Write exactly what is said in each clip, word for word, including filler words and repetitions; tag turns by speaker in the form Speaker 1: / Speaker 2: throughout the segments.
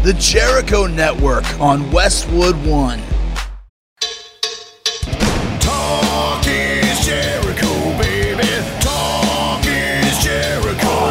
Speaker 1: the Jericho Network on Westwood One.
Speaker 2: Talk is Jericho, baby. Talk is Jericho.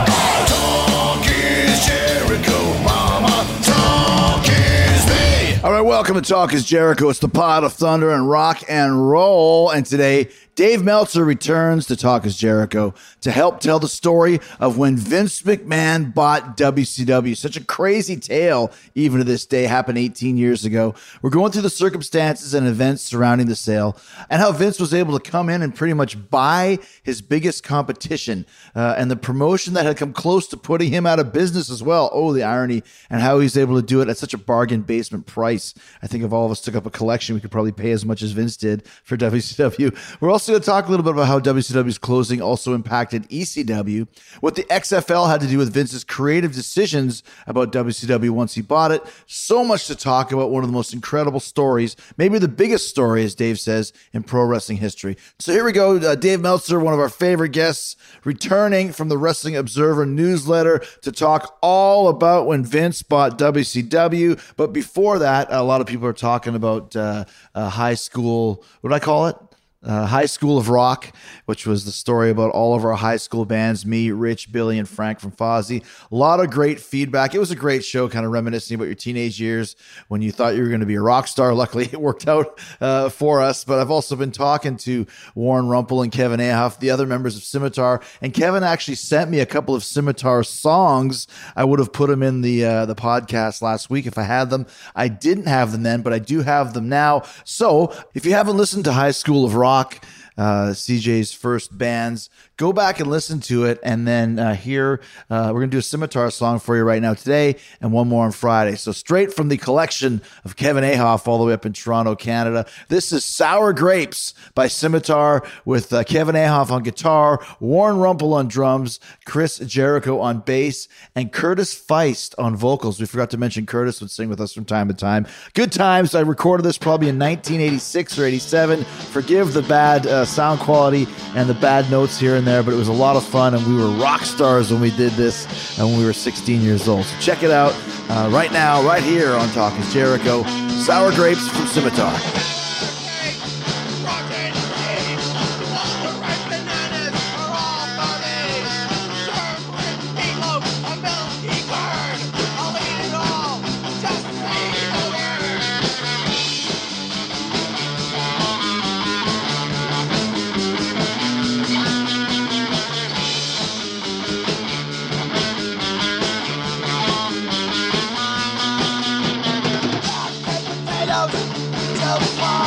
Speaker 2: Talk is Jericho, mama. Talk is me.
Speaker 1: All right, welcome to Talk is Jericho. It's the pod of thunder and rock and roll. And today, Dave Meltzer returns to Talk is Jericho to help tell the story of when Vince McMahon bought W C W. Such a crazy tale, even to this day, happened eighteen years ago. We're going through the circumstances and events surrounding the sale and how Vince was able to come in and pretty much buy his biggest competition uh, and the promotion that had come close to putting him out of business as well. Oh, the irony, and how he's able to do it at such a bargain basement price. I think if all of us took up a collection, we could probably pay as much as Vince did for W C W. We're also going to talk a little bit about how W C W's closing also impacted E C W, what the X F L had to do with Vince's creative decisions about W C W once he bought it. So much to talk about. One of the most incredible stories, maybe the biggest story, as Dave says, in pro wrestling history. So here we go. Uh, Dave Meltzer, one of our favorite guests, returning from the Wrestling Observer newsletter to talk all about when Vince bought W C W. But before that, a lot of people are talking about uh, uh, high school, what do I call it? Uh, High School of Rock, which was the story about all of our high school bands, me, Rich, Billy, and Frank from Fozzy. A lot of great feedback. It was a great show, kind of reminiscing about your teenage years when you thought you were going to be a rock star. Luckily, it worked out uh, for us. But I've also been talking to Warren Rumpel and Kevin Ahoff, the other members of Scimitar. And Kevin actually sent me a couple of Scimitar songs. I would have put them in the, uh, the podcast last week if I had them. I didn't have them then, but I do have them now. So if you haven't listened to High School of Rock, Rock, uh, C J's first bands, go back and listen to it, and then uh, here uh, we're going to do a Scimitar song for you right now today, and one more on Friday. So straight from the collection of Kevin Ahoff all the way up in Toronto, Canada, this is Sour Grapes by Scimitar with uh, Kevin Ahoff on guitar, Warren Rumpel on drums, Chris Jericho on bass, and Curtis Feist on vocals. We forgot to mention Curtis would sing with us from time to time. Good times. I recorded this probably in nineteen eighty-six or eighty-seven. Forgive the bad uh, sound quality and the bad notes here and there, but it was a lot of fun, and we were rock stars when we did this and when we were sixteen years old. So check it out uh, right now, right here on Talk is Jericho. Sour Grapes from Scimitar.
Speaker 2: Tell me why.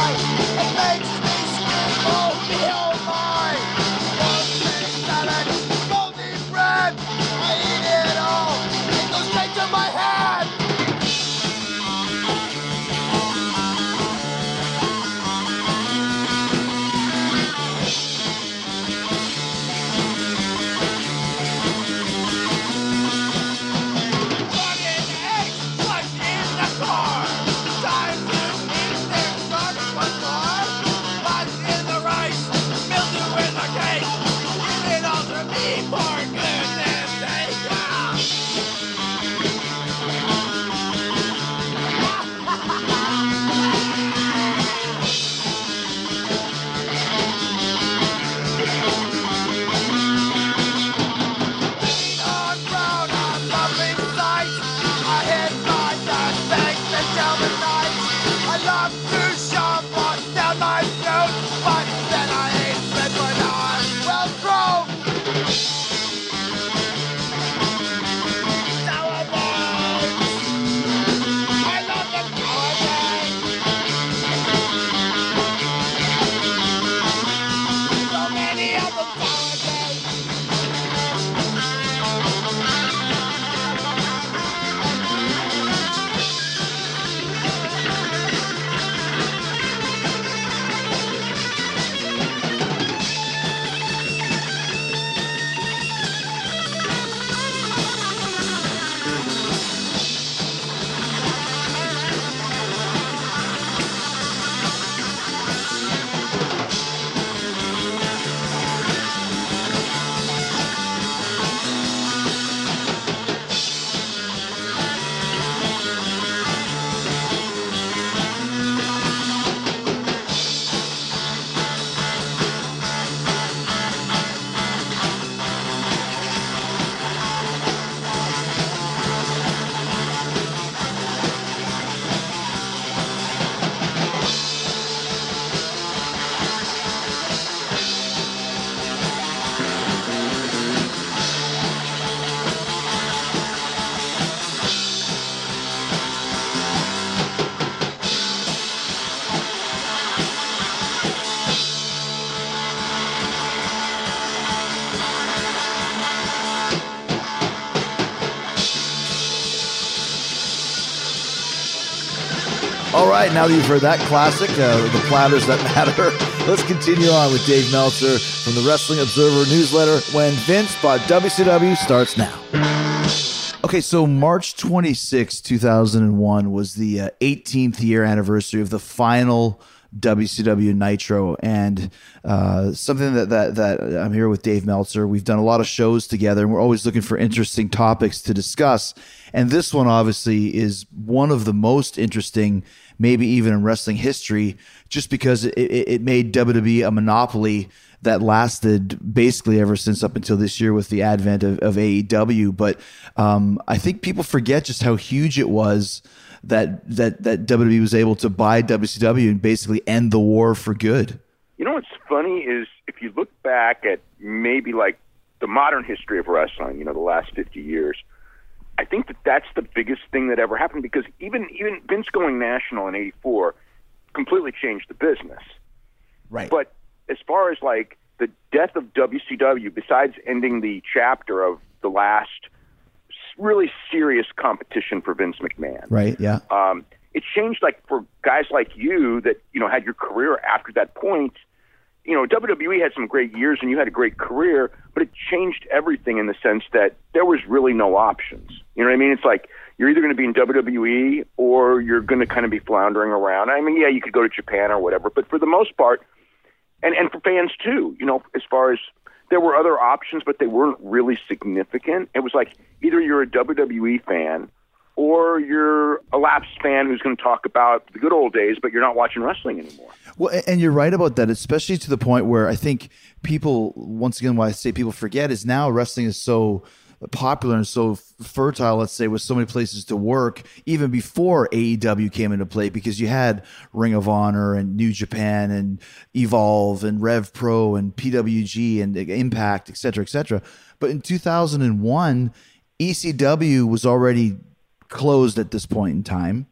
Speaker 1: All right, now that you've heard that classic, uh, the platters that matter, let's continue on with Dave Meltzer from the Wrestling Observer newsletter. When Vince bought W C W starts now. Okay, so March twenty-sixth, two thousand one was the uh, eighteenth year anniversary of the final W C W Nitro, and uh, something that, that that I'm here with Dave Meltzer. We've done a lot of shows together, and we're always looking for interesting topics to discuss. And this one obviously is one of the most interesting, maybe even in wrestling history, just because it, it, it made W W E a monopoly that lasted basically ever since up until this year with the advent of, of A E W. But um, I think people forget just how huge it was that that that W W E was able to buy W C W and basically end the war for good.
Speaker 3: You know what's funny is if you look back at maybe like the modern history of wrestling, you know, the last fifty years, I think that that's the biggest thing that ever happened, because even even Vince going national in eighty-four completely changed the business.
Speaker 1: Right.
Speaker 3: But as far as like the death of W C W, besides ending the chapter of the last really serious competition for Vince McMahon.
Speaker 1: Right, yeah.
Speaker 3: Um, it changed, like, for guys like you that, you know, had your career after that point. You know, W W E had some great years and you had a great career, but it changed everything in the sense that there was really no options. You know what I mean? It's like you're either going to be in W W E or you're going to kind of be floundering around. I mean, yeah, you could go to Japan or whatever, but for the most part, and, and for fans too, you know, as far as there were other options, but they weren't really significant. It was like either you're a W W E fan or you're a lapsed fan who's going to talk about the good old days, but you're not watching wrestling anymore.
Speaker 1: Well, and you're right about that, especially to the point where I think people, once again, why I say people forget is now wrestling is so popular and so fertile, let's say, with so many places to work, even before A E W came into play, because you had Ring of Honor and New Japan and Evolve and Rev Pro and P W G and Impact, et cetera, et cetera. But in two thousand one, E C W was already closed at this point in time.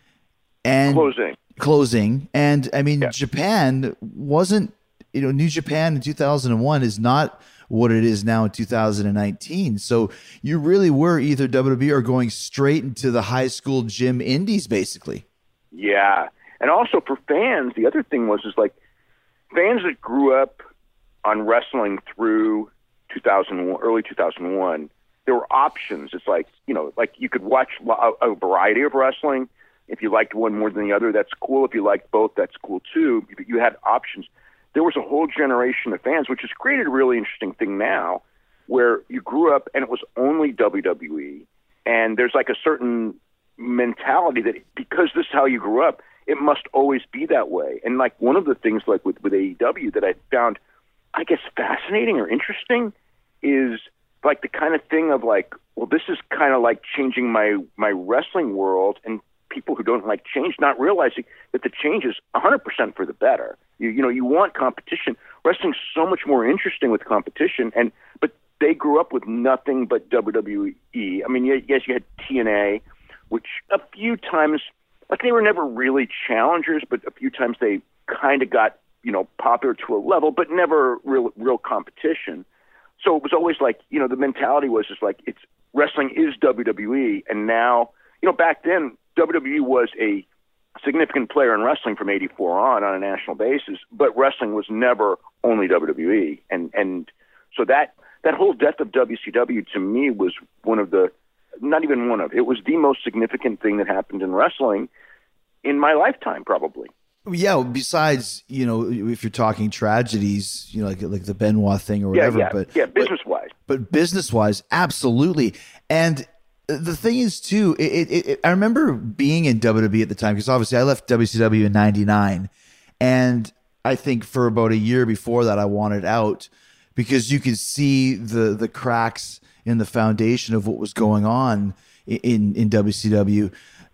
Speaker 1: And
Speaker 3: Closing.
Speaker 1: Closing. And I mean,
Speaker 3: Yeah.
Speaker 1: Japan wasn't, you know, New Japan in two thousand one is not what it is now in two thousand nineteen. So you really were either W W E or going straight into the high school gym indies, basically.
Speaker 3: Yeah. And also for fans, the other thing was is like fans that grew up on wrestling through two thousand one, early two thousand one, there were options. It's like, you know, like you could watch a, a variety of wrestling. If you liked one more than the other, that's cool. If you liked both, that's cool too. You had options. There was a whole generation of fans, which has created a really interesting thing now, where you grew up and it was only W W E, and there's like a certain mentality that because this is how you grew up, it must always be that way. And like one of the things like with, with A E W that I found, I guess, fascinating or interesting is like the kind of thing of like, well, this is kind of like changing my, my wrestling world, and people who don't like change not realizing that the change is one hundred percent for the better. You, you know, you want competition. Wrestling's so much more interesting with competition, and but they grew up with nothing but W W E. I mean, yes, you had T N A, which a few times, like they were never really challengers, but a few times they kind of got, you know, popular to a level, but never real real competition. So it was always like, you know, the mentality was just like, it's wrestling is W W E, and now, you know, back then W W E was a significant player in wrestling from eighty-four on on a national basis, but wrestling was never only W W E. And and so that that whole death of W C W to me was one of the, not even one of, it was the most significant thing that happened in wrestling in my lifetime, probably.
Speaker 1: Yeah, besides, you know, if you're talking tragedies, you know, like like the Benoit thing or whatever.
Speaker 3: Yeah, yeah,
Speaker 1: but
Speaker 3: yeah, business-wise.
Speaker 1: But, but business-wise, absolutely. And the thing is, too, it, it, it, I remember being in W W E at the time, because obviously I left W C W in ninety-nine, and I think for about a year before that I wanted out, because you could see the the cracks in the foundation of what was going on in, in W C W.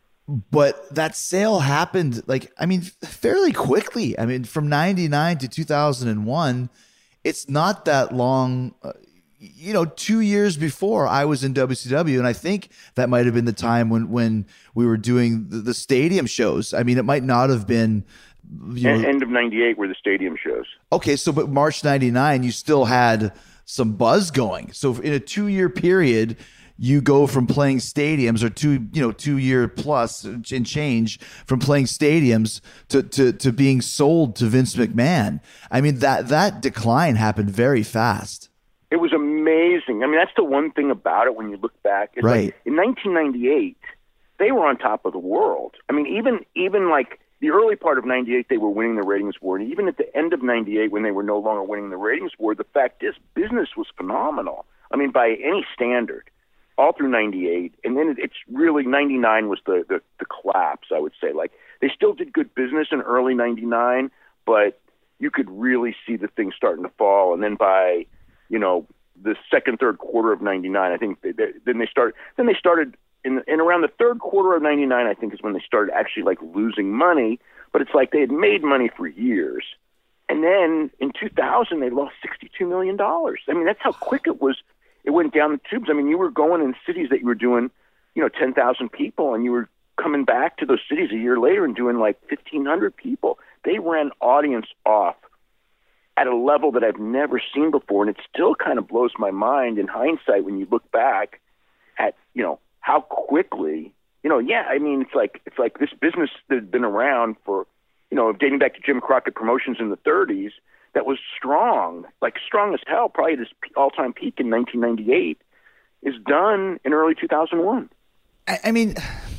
Speaker 1: But that sale happened, like, I mean, fairly quickly. I mean, from ninety-nine to two thousand one, it's not that long. Uh, you know, two years before I was in W C W, and I think that might have been the time when, when we were doing the, the stadium shows. I mean, it might not have been, you know,
Speaker 3: End of ninety-eight were the stadium shows.
Speaker 1: Okay, so but March ninety-nine, you still had some buzz going. So in a two-year period, you go from playing stadiums or two, you know, two year plus and change from playing stadiums to, to, to being sold to Vince McMahon. I mean, that, that decline happened very fast.
Speaker 3: It was amazing. I mean, that's the one thing about it when you look back. It's
Speaker 1: Right.
Speaker 3: Like in nineteen ninety-eight, they were on top of the world. I mean, even even like the early part of ninety-eight, they were winning the ratings war. And even at the end of ninety-eight, when they were no longer winning the ratings war, the fact is business was phenomenal. I mean, by any standard, all through ninety-eight. And then it's really ninety-nine was the, the, the collapse, I would say. Like, they still did good business in early ninety-nine, but you could really see the thing starting to fall. And then by, you know, the second, third quarter of ninety-nine, I think they, they, then they started, then they started in, in around the third quarter of ninety-nine, I think is when they started actually like losing money, but it's like they had made money for years. And then in two thousand, they lost sixty-two million dollars. I mean, that's how quick it was. It went down the tubes. I mean, you were going in cities that you were doing, you know, ten thousand people, and you were coming back to those cities a year later and doing like fifteen hundred people. They ran audience off at a level that I've never seen before, and it still kind of blows my mind in hindsight when you look back at, you know, how quickly, you know, yeah, I mean, it's like it's like this business that had been around for, you know, dating back to Jim Crockett Promotions in the thirties, that was strong, like strong as hell, probably this all-time peak in nineteen ninety-eight, is done in early two thousand one.
Speaker 1: I, I mean,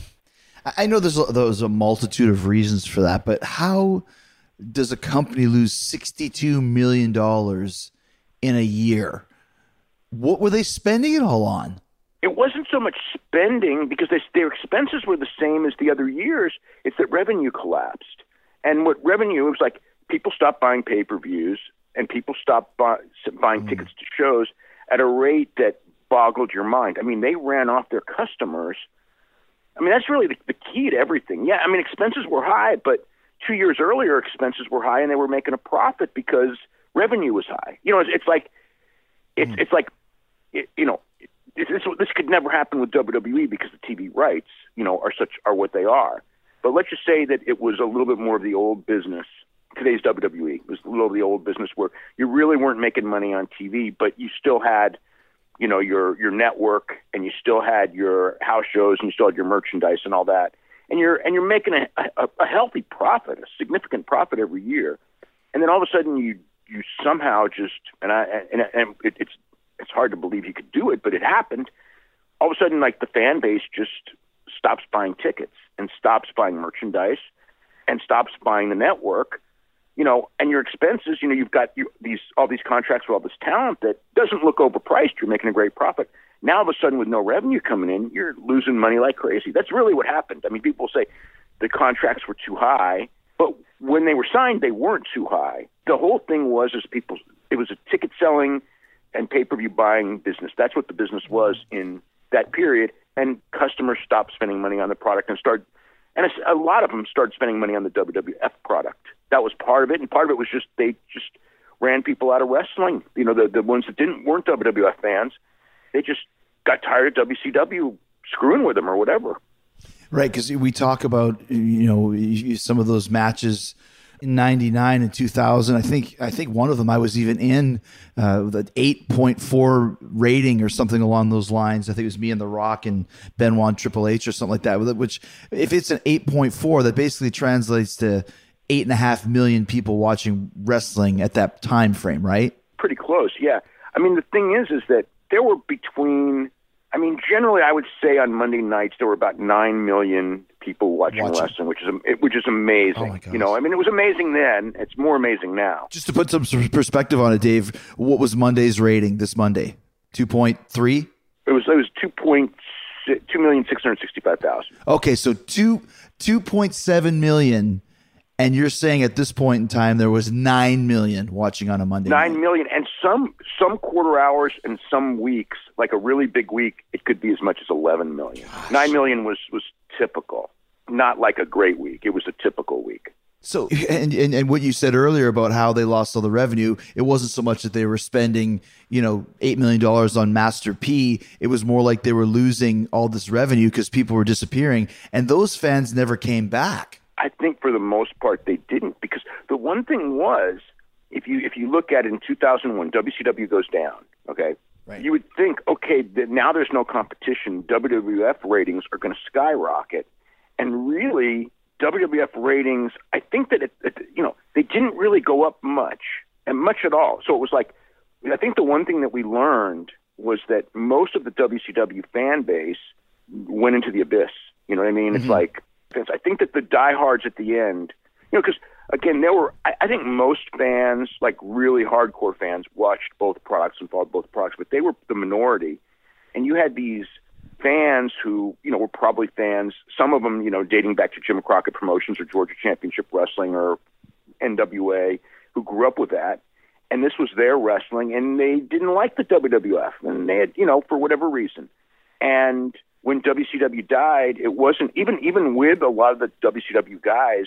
Speaker 1: I know there's a, there's a multitude of reasons for that, but how does a company lose sixty-two million dollars in a year? What were they spending it all on?
Speaker 3: It wasn't so much spending because they, their expenses were the same as the other years. It's that revenue collapsed. And what revenue, it was like people stopped buying pay-per-views and people stopped buy, buying mm. tickets to shows at a rate that boggled your mind. I mean, they ran off their customers. I mean, that's really the, the key to everything. Yeah, I mean, expenses were high, but two years earlier, expenses were high and they were making a profit because revenue was high. You know, it's, it's like, it's, mm. it's like, it, you know, This, this, this could never happen with W W E because the T V rights, you know, are such are what they are. But let's just say that it was a little bit more of the old business. Today's W W E was a little of the old business where you really weren't making money on T V, but you still had, you know, your your network and you still had your house shows and you still had your merchandise and all that, and you're and you're making a, a, a healthy profit, a significant profit every year, and then all of a sudden you you somehow just and I and, and it, it's. It's hard to believe you could do it, but it happened. All of a sudden, like the fan base just stops buying tickets and stops buying merchandise and stops buying the network, you know, and your expenses, you know, you've got you, these all these contracts with all this talent that doesn't look overpriced. You're making a great profit. Now, all of a sudden, with no revenue coming in, you're losing money like crazy. That's really what happened. I mean, people say the contracts were too high, but when they were signed, they weren't too high. The whole thing was is people. It was a ticket selling and pay-per-view buying business. That's what the business was in that period. And customers stopped spending money on the product and started, and a lot of them started spending money on the W W F product. That was part of it, and part of it was just they just ran people out of wrestling. You know, the the ones that didn't weren't W W F fans, they just got tired of W C W screwing with them or whatever.
Speaker 1: Right, because we talk about, you know, some of those matches in ninety-nine and two thousand. I think I think one of them I was even in uh, with an eight point four rating or something along those lines. I think it was me and The Rock and Benoit and Triple H or something like that. Which, if it's an eight point four, that basically translates to eight and a half million people watching wrestling at that time frame, right?
Speaker 3: Pretty close, yeah. I mean, the thing is, is that there were between. I mean, generally, I would say on Monday nights there were about nine million people watching, watching. wrestling, which is which is amazing. Oh you know, I mean, it was amazing then. It's more amazing now.
Speaker 1: Just to put some perspective on it, Dave, what was Monday's rating this Monday? Two point three.
Speaker 3: It was it was two point two million six hundred sixty five thousand.
Speaker 1: Okay, so two two point seven million. And you're saying at this point in time there was nine million watching on a Monday
Speaker 3: Nine
Speaker 1: night.
Speaker 3: million, and some some quarter hours and some weeks, like a really big week, it could be as much as eleven million. Gosh. Nine million was was typical, not like a great week. It was a typical week.
Speaker 1: So, and, and and what you said earlier about how they lost all the revenue, it wasn't so much that they were spending, you know, eight million dollars on Master P. It was more like they were losing all this revenue because people were disappearing, and those fans never came back.
Speaker 3: I think for the most part they didn't, because the one thing was, if you if you look at it in two thousand one, W C W goes down, okay?
Speaker 1: Right.
Speaker 3: you would think, okay, that now there's no competition. W W F ratings are going to skyrocket. And really, W W F ratings, I think that, it, it, you know, they didn't really go up much, and much at all. So it was like, I think the one thing that we learned was that most of the W C W fan base went into the abyss. You know what I mean? Mm-hmm. It's like, I think that the diehards at the end, you know, because, again, there were, I, I think most fans, like really hardcore fans, watched both products and followed both products, but they were the minority. And you had these fans who, you know, were probably fans, some of them, you know, dating back to Jim Crockett Promotions or Georgia Championship Wrestling or N W A, who grew up with that. And this was their wrestling, and they didn't like the W W F, and they had, you know, for whatever reason. And when W C W died, it wasn't, even even with a lot of the W C W guys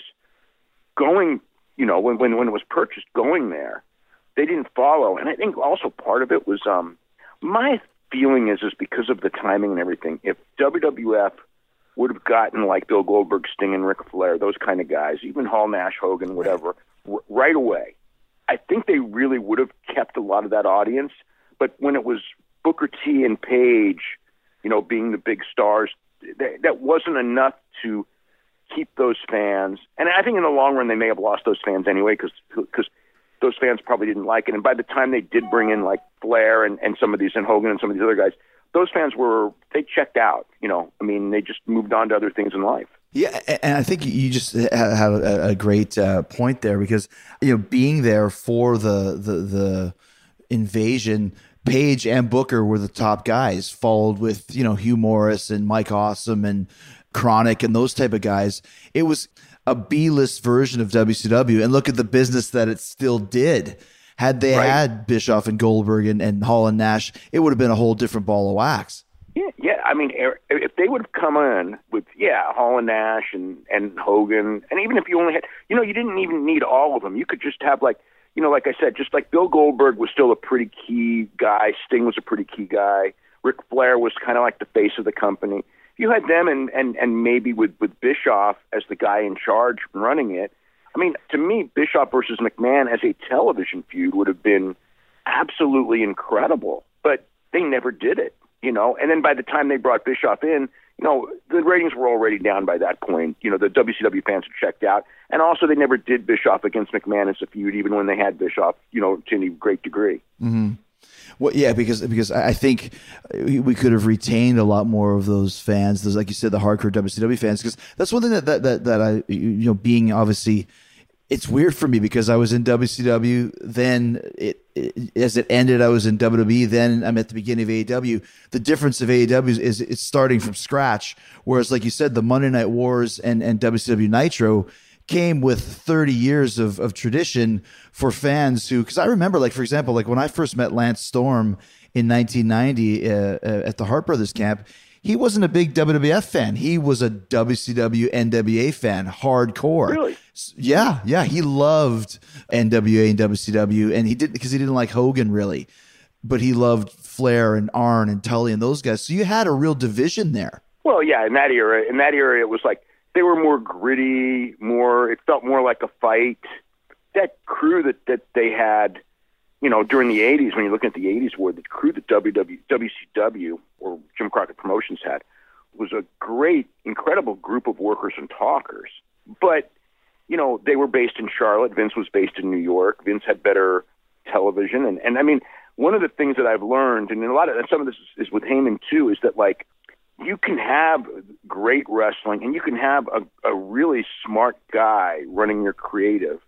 Speaker 3: going, you know, when, when, when it was purchased, going there, they didn't follow. And I think also part of it was, um, my feeling is, is because of the timing and everything, if W W F would have gotten like Bill Goldberg, Sting, and Ric Flair, those kind of guys, even Hall, Nash, Hogan, whatever, r- right away, I think they really would have kept a lot of that audience. But when it was Booker T and Page, you know, being the big stars, that, that wasn't enough to keep those fans. And I think in the long run, they may have lost those fans anyway, because because those fans probably didn't like it. And by the time they did bring in like Flair and, and some of these, and Hogan and some of these other guys, those fans were, they checked out, you know, I mean, they just moved on to other things in life.
Speaker 1: Yeah, and I think you just had a, a great uh, point there, because, you know, being there for the the, the invasion, Page and Booker were the top guys, followed with, you know, Hugh Morris and Mike Awesome and Chronic and those type of guys. It was a B-list version of W C W, and look at the business that it still did. Had they
Speaker 3: right.
Speaker 1: had Bischoff and Goldberg and, and Hall and Nash, it would have been a whole different ball of wax.
Speaker 3: Yeah, yeah. I mean, if they would have come in with, yeah, Hall and Nash and, and Hogan, and even if you only had, you know, you didn't even need all of them. You could just have, like, you know, like I said, just like Bill Goldberg was still a pretty key guy. Sting was a pretty key guy. Ric Flair was kind of like the face of the company. You had them and, and, and maybe with, with Bischoff as the guy in charge running it. I mean, to me, Bischoff versus McMahon as a television feud would have been absolutely incredible, but they never did it, you know. And then by the time they brought Bischoff in, you know, the ratings were already down by that point. You know, the W C W fans had checked out. And also they never did Bischoff against McMahon as a feud, even when they had Bischoff, you know, to any great degree.
Speaker 1: Mm-hmm. Well, yeah, because because I think we could have retained a lot more of those fans, those, like you said, the hardcore W C W fans, because that's one thing that, that, that, that I, you know, being obviously, it's weird for me because I was in W C W, then it, it as it ended, I was in W W E, then I'm at the beginning of A E W. The difference of A E W is, is it's starting from scratch, whereas, like you said, the Monday Night Wars and, and W C W Nitro came with thirty years of, of tradition for fans who, because I remember, like, for example, like when I first met Lance Storm in nineteen ninety uh, uh, at the Hart Brothers camp, he wasn't a big W W F fan. He was a W C W N W A fan, hardcore.
Speaker 3: Really?
Speaker 1: Yeah, yeah. He loved N W A and W C W, and he did because he didn't like Hogan really, but he loved Flair and Arn and Tully and those guys. So you had a real division there.
Speaker 3: Well, yeah, in that era, in that era, it was like they were more gritty, more. It felt more like a fight. That crew that, that they had, you know, during the eighties, when you're looking at the eighties war, the crew that W W, W C W or Jim Crockett Promotions had was a great, incredible group of workers and talkers. But, you know, they were based in Charlotte. Vince was based in New York. Vince had better television. And, and I mean, one of the things that I've learned, and a lot of, and some of this is, is with Heyman too, is that, like, you can have great wrestling and you can have a, a really smart guy running your creative,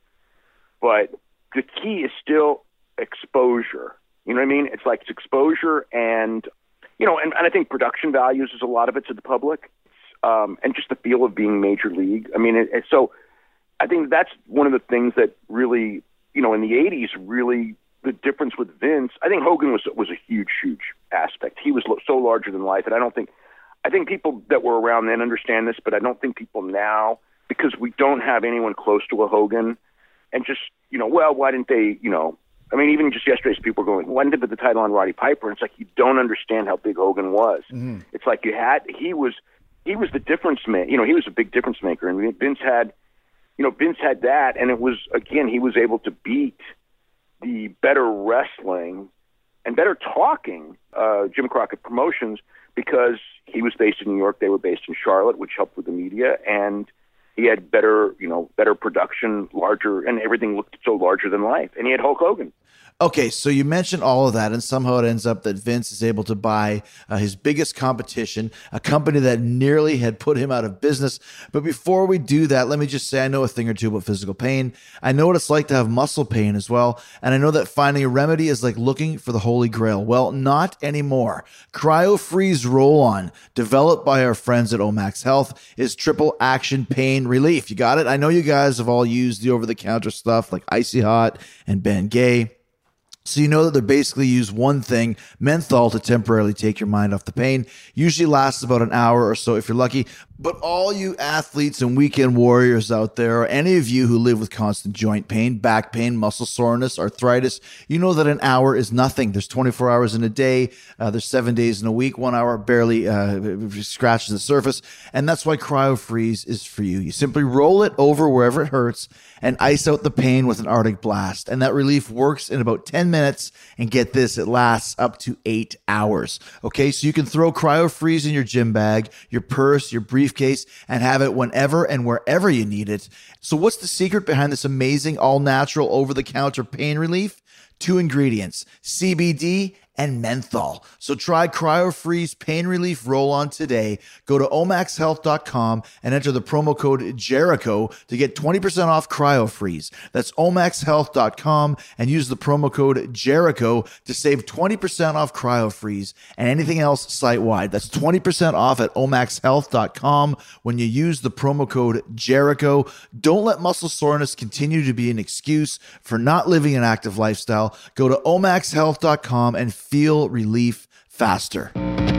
Speaker 3: but the key is still exposure. You know what I mean? It's like it's exposure and, you know, and, and I think production values is a lot of it to the public, um, and just the feel of being major league. I mean, it, it, so I think that's one of the things that really, you know, in the eighties, really the difference with Vince, I think Hogan was, was a huge, huge aspect. He was lo- so larger than life. And I don't think, I think people that were around then understand this, but I don't think people now, because we don't have anyone close to a Hogan, and just, you know, well, why didn't they, you know, I mean, even just yesterday, people were going, why didn't they put the title on Roddy Piper? And it's like, you don't understand how big Hogan was. Mm-hmm. It's like you had, he was, he was the difference maker. You know, he was a big difference maker. And Vince had, you know, Vince had that. And it was, again, he was able to beat the better wrestling and better talking uh, Jim Crockett Promotions, because he was based in New York, they were based in Charlotte, which helped with the media, and he had better, you know, better production, larger, and everything looked so larger than life. And he had Hulk Hogan.
Speaker 1: Okay, so you mentioned all of that, and somehow it ends up that Vince is able to buy uh, his biggest competition, a company that nearly had put him out of business. But before we do that, let me just say I know a thing or two about physical pain. I know what it's like to have muscle pain as well, and I know that finding a remedy is like looking for the Holy Grail. Well, not anymore. CryoFreeze Roll-On, developed by our friends at Omax Health, is triple action pain relief. You got it? I know you guys have all used the over-the-counter stuff like Icy Hot and Bengay. So you know that they basically use one thing, menthol, to temporarily take your mind off the pain. Usually lasts about an hour or so if you're lucky. But all you athletes and weekend warriors out there, or any of you who live with constant joint pain, back pain, muscle soreness, arthritis, you know that an hour is nothing. There's twenty-four hours in a day. Uh, there's seven days in a week. One hour barely uh, scratches the surface. And that's why CryoFreeze is for you. You simply roll it over wherever it hurts and ice out the pain with an Arctic blast. And that relief works in about ten minutes. And get this, it lasts up to eight hours. Okay, so you can throw CryoFreeze in your gym bag, your purse, your briefcase, and have it whenever and wherever you need it. So what's the secret behind this amazing all-natural over-the-counter pain relief? Two ingredients, C B D and menthol. So try CryoFreeze Pain Relief Roll-On today. Go to omax health dot com and enter the promo code Jericho to get twenty percent off CryoFreeze. That's omax health dot com and use the promo code Jericho to save twenty percent off CryoFreeze and anything else site-wide. That's twenty percent off at omax health dot com when you use the promo code Jericho. Don't let muscle soreness continue to be an excuse for not living an active lifestyle. Go to omax health dot com and feel relief faster.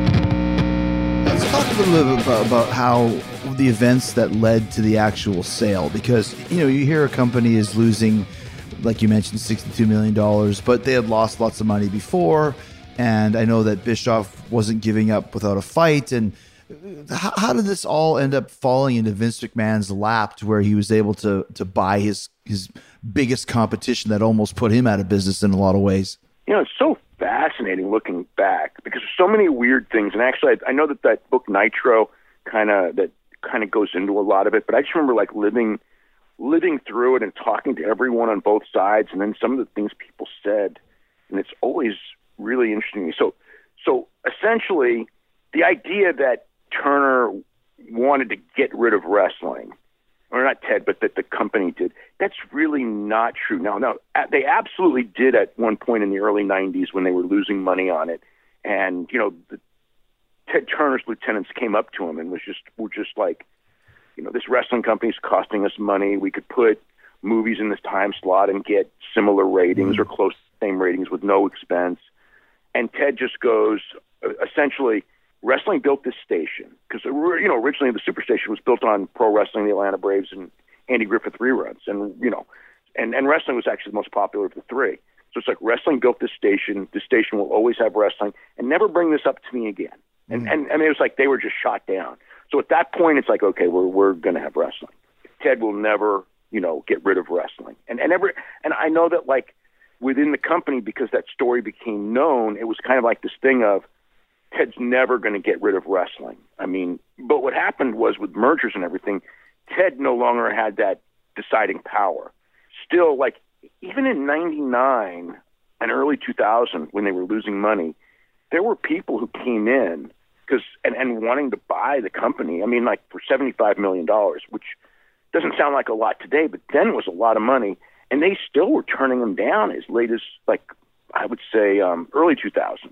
Speaker 1: Let's talk a little bit about, about how the events that led to the actual sale, because, you know, you hear a company is losing, like you mentioned, sixty-two million dollars, but they had lost lots of money before. And I know that Bischoff wasn't giving up without a fight. And how, how did this all end up falling into Vince McMahon's lap to where he was able to, to buy his, his biggest competition that almost put him out of business in a lot of ways?
Speaker 3: You know, it's so fascinating looking back because there's so many weird things. And actually, I, I know that that book Nitro kind of that kind of goes into a lot of it. But I just remember like living living through it and talking to everyone on both sides, and then some of the things people said, and it's always really interesting. So, so essentially, the idea that Turner wanted to get rid of wrestling, or not Ted, but that the company did, that's really not true. Now, now they absolutely did at one point in the early nineties when they were losing money on it. And, you know, the, Ted Turner's lieutenants came up to him and was just, were just like, you know, this wrestling company's costing us money. We could put movies in this time slot and get similar ratings mm-hmm. or close to the same ratings with no expense. And Ted just goes, essentially, wrestling built this station because, you know, originally the Superstation was built on pro wrestling, the Atlanta Braves, and Andy Griffith reruns. And, you know, and, and wrestling was actually the most popular of the three. So it's like wrestling built this station. The station will always have wrestling, and never bring this up to me again. And, mm. and, and it was like they were just shot down. So at that point, it's like, okay, we're, we're going to have wrestling. Ted will never, you know, get rid of wrestling. And, and, every, and I know that, like, within the company, because that story became known, it was kind of like this thing of, Ted's never going to get rid of wrestling. I mean, but what happened was with mergers and everything, Ted no longer had that deciding power. Still, like, even in ninety-nine and early two thousand, when they were losing money, there were people who came in because and, and wanting to buy the company. I mean, like, for seventy-five million dollars, which doesn't sound like a lot today, but then was a lot of money. And they still were turning them down as late as, like, I would say um, early two thousand.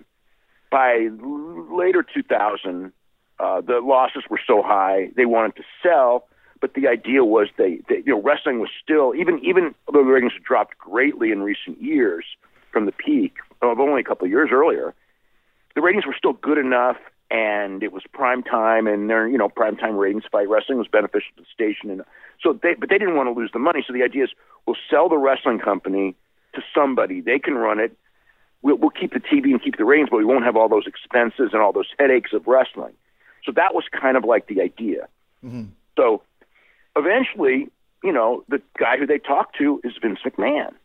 Speaker 3: By later two thousand, uh, the losses were so high they wanted to sell, but the idea was they, they, you know, wrestling was still, even even though the ratings had dropped greatly in recent years from the peak of only a couple of years earlier, the ratings were still good enough, and it was prime time, and their, you know, prime time ratings fight wrestling was beneficial to the station, and so they, but they didn't want to lose the money. So the idea is, we'll sell the wrestling company to somebody, they can run it. We'll, we'll keep the T V and keep the ratings, but we won't have all those expenses and all those headaches of wrestling. So that was kind of like the idea. Mm-hmm. So eventually, you know, the guy who they talked to is Vince McMahon.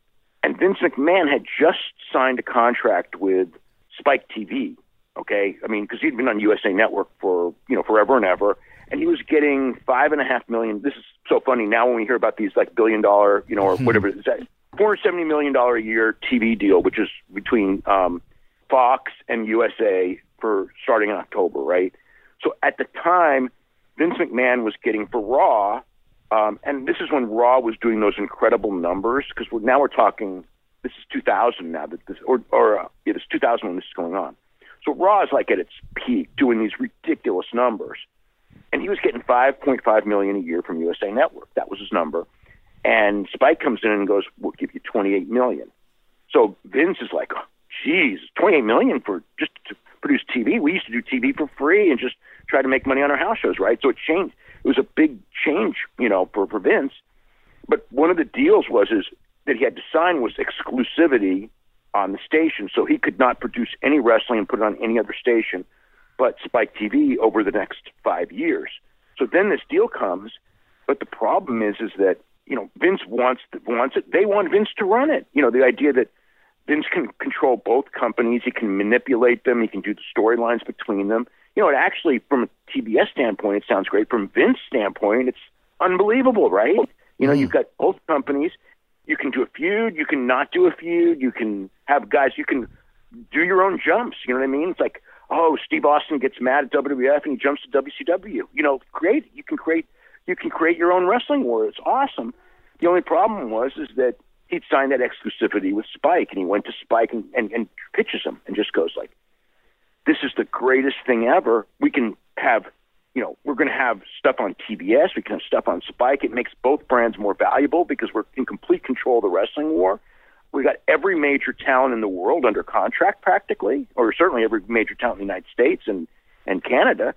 Speaker 3: And Vince McMahon had just signed a contract with Spike T V, okay? I mean, because he'd been on U S A Network for, you know, forever and ever. And he was getting five and a half million. This is so funny. Now when we hear about these like billion dollar, you know, or whatever, is that four hundred seventy million dollars a year T V deal, which is between um, Fox and U S A for starting in October, right? So at the time, Vince McMahon was getting for Raw, um, and this is when Raw was doing those incredible numbers, because we're, now we're talking, this is two thousand now, that this, or, or uh, it is two thousand when this is going on. So Raw is like at its peak, doing these ridiculous numbers. And he was getting five point five million dollars a year from U S A Network. That was his number. And Spike comes in and goes, we'll give you twenty-eight million dollars. So Vince is like, oh, geez, twenty-eight million dollars for just to produce T V? We used to do T V for free and just try to make money on our house shows, right? So it changed. It was a big change, you know, for, for Vince. But one of the deals was is that he had to sign was exclusivity on the station. So he could not produce any wrestling and put it on any other station but Spike T V over the next five years. So then this deal comes, but the problem is, is that, you know, Vince wants wants it. They want Vince to run it. You know, the idea that Vince can control both companies, he can manipulate them, he can do the storylines between them. You know, it actually, from a T B S standpoint, it sounds great. From Vince's standpoint, it's unbelievable, right? You know, mm. you've got both companies. You can do a feud, you can not do a feud, you can have guys, you can do your own jumps. You know what I mean? It's like, oh, Steve Austin gets mad at W W F and he jumps to W C W. You know, create you can create you can create your own wrestling war. It's awesome. The only problem was is that he'd signed that exclusivity with Spike, and he went to Spike and, and, and pitches him and just goes like, "This is the greatest thing ever. We can have, you know, we're going to have stuff on T B S. We can have stuff on Spike. It makes both brands more valuable because we're in complete control of the wrestling war. We got every major talent in the world under contract practically, or certainly every major talent in the United States and, and Canada."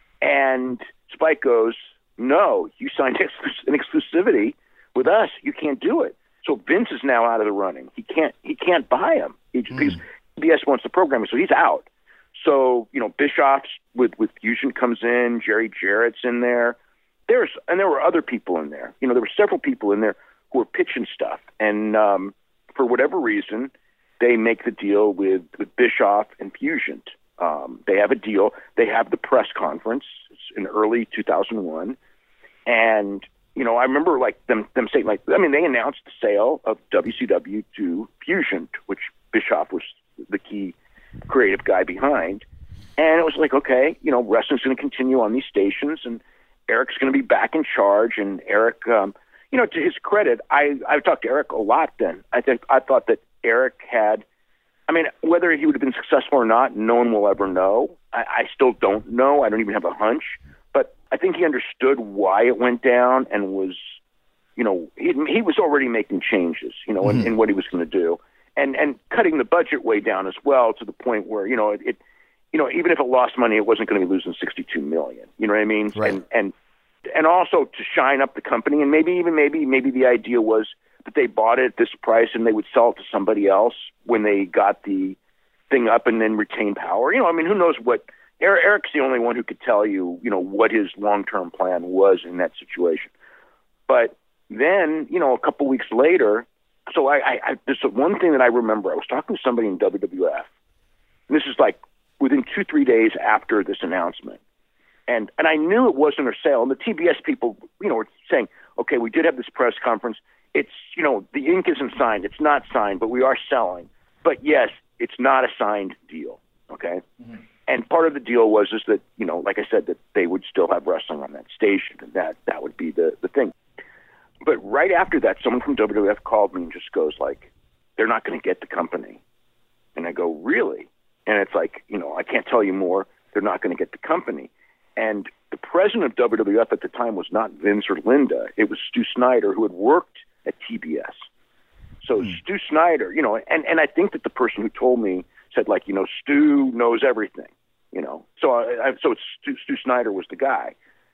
Speaker 3: And Spike goes, "No, you signed an exclusivity with us. You can't do it." So Vince is now out of the running. He can't he can't buy him. He, mm. Because T B S wants the programming, so he's out. So, you know, Bischoff's with, with Fusion comes in, Jerry Jarrett's in there. There's and there were other people in there. You know, there were several people in there who were pitching stuff. And um for whatever reason, they make the deal with, with Bischoff and Fusion. Um, they have a deal. They have the press conference in early two thousand one. And, you know, I remember like them, them saying, like, I mean, they announced the sale of W C W to Fusion, which Bischoff was the key creative guy behind. And it was like, okay, you know, wrestling's going to continue on these stations, and Eric's going to be back in charge. And Eric, um, you know, to his credit, I, I've talked to Eric a lot then. I think I thought that Eric had, I mean, whether he would have been successful or not, no one will ever know. I, I still don't know. I don't even have a hunch. But I think he understood why it went down and was, you know, he, he was already making changes, you know, mm-hmm. in, in what he was going to do. And and cutting the budget way down as well, to the point where, you know, it, it you know, even if it lost money, it wasn't going to be losing sixty-two million dollars. You know what I mean?
Speaker 1: Right.
Speaker 3: And, and And also to shine up the company, and maybe even maybe maybe the idea was that they bought it at this price and they would sell it to somebody else when they got the thing up and then retain power. You know, I mean, who knows what Eric, Eric's the only one who could tell you, you know, what his long-term plan was in that situation. But then, you know, a couple weeks later, so I, I, I there's one thing that I remember. I was talking to somebody in W W F, and this is like within two, three days after this announcement. And and I knew it wasn't a sale. And the T B S people, you know, were saying, okay, we did have this press conference. It's, you know, the ink isn't signed. It's not signed, but we are selling. But yes, it's not a signed deal, okay? Mm-hmm. And part of the deal was is that, you know, like I said, that they would still have wrestling on that station, and that, that would be the, the thing. But right after that, someone from W W F called me and just goes like, they're not going to get the company. And I go, really? And it's like, you know, I can't tell you more. They're not going to get the company. And the president of W W F at the time was not Vince or Linda. It was Stu Snyder, who had worked at T B S. So mm. Stu Snyder, you know, and, and I think that the person who told me said, like, you know, Stu knows everything, you know. So I, I, so it's Stu, Stu Snyder was the guy.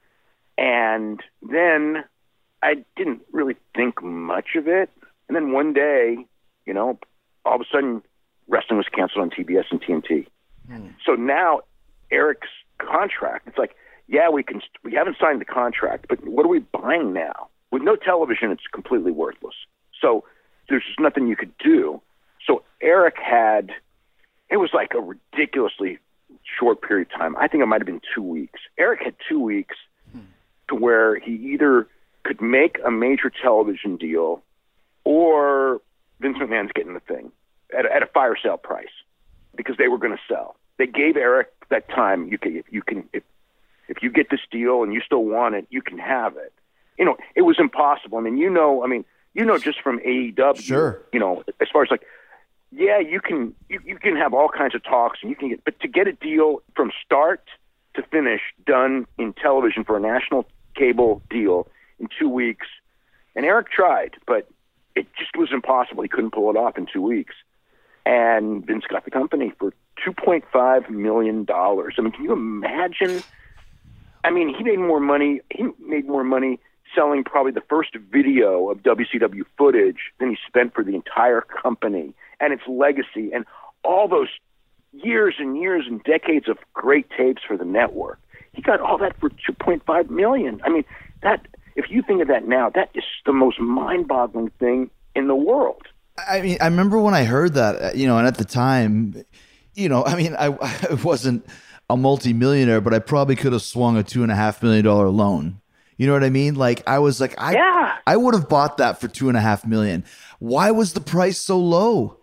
Speaker 3: And then I didn't really think much of it. And then one day, you know, all of a sudden, wrestling was canceled on T B S and T N T. Mm. So now Eric's contract, it's like, yeah, we can, we haven't signed the contract, but what are we buying now? With no television, it's completely worthless. So there's just nothing you could do. So Eric had, it was like a ridiculously short period of time. I think it might have been two weeks. Eric had two weeks hmm. to where he either could make a major television deal or Vince McMahon's getting the thing at, at a fire sale price because they were going to sell. They gave Eric that time. You can, if you can, if, if you get this deal and you still want it, you can have it. You know, it was impossible. I mean, you know, I mean, you know, just from A E W,
Speaker 1: sure.
Speaker 3: you know, as far as like, yeah, you can, you, you can have all kinds of talks and you can get, but to get a deal from start to finish done in television for a national cable deal in two weeks, and Eric tried, but it just was impossible. He couldn't pull it off in two weeks. And Vince got the company for two point five million dollars. I mean, can you imagine? I mean, he made more money. He made more money selling probably the first video of W C W footage than he spent for the entire company and its legacy and all those years and years and decades of great tapes for the network. He got all that for two point five million dollars. I mean, that, if you think of that now, that is the most mind-boggling thing in the world.
Speaker 1: I mean, I remember when I heard that, you know, and at the time, you know, I mean, I, I wasn't a multimillionaire, but I probably could have swung a two and a half million dollar loan. You know what I mean? Like, I was like, I, yeah. I would have bought that for two and a half million. Why was the price so low?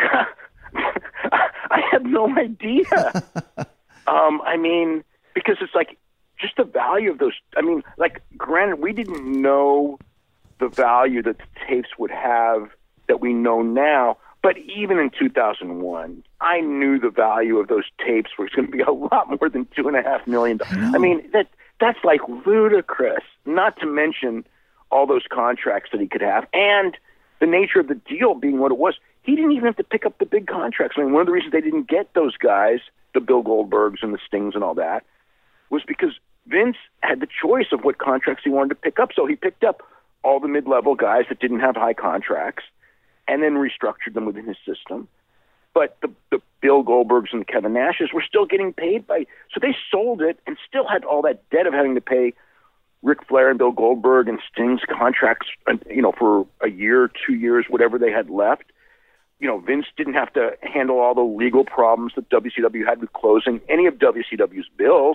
Speaker 3: I have no idea. um, I mean, because it's like just the value of those. I mean, like, granted, we didn't know the value that the tapes would have that we know now. But even in two thousand one, I knew the value of those tapes was going to be a lot more than two and a half million dollars. I, I mean, that that's like ludicrous. Not to mention all those contracts that he could have, and the nature of the deal being what it was. He didn't even have to pick up the big contracts. I mean, one of the reasons they didn't get those guys, the Bill Goldbergs and the Stings and all that, was because Vince had the choice of what contracts he wanted to pick up. So he picked up all the mid-level guys that didn't have high contracts, and then restructured them within his system. But the, the Bill Goldbergs and the Kevin Nashes were still getting paid by, so they sold it and still had all that debt of having to pay Ric Flair and Bill Goldberg and Sting's contracts, you know, for a year, two years, whatever they had left. You know, Vince didn't have to handle all the legal problems that W C W had with closing any of W C W's bills.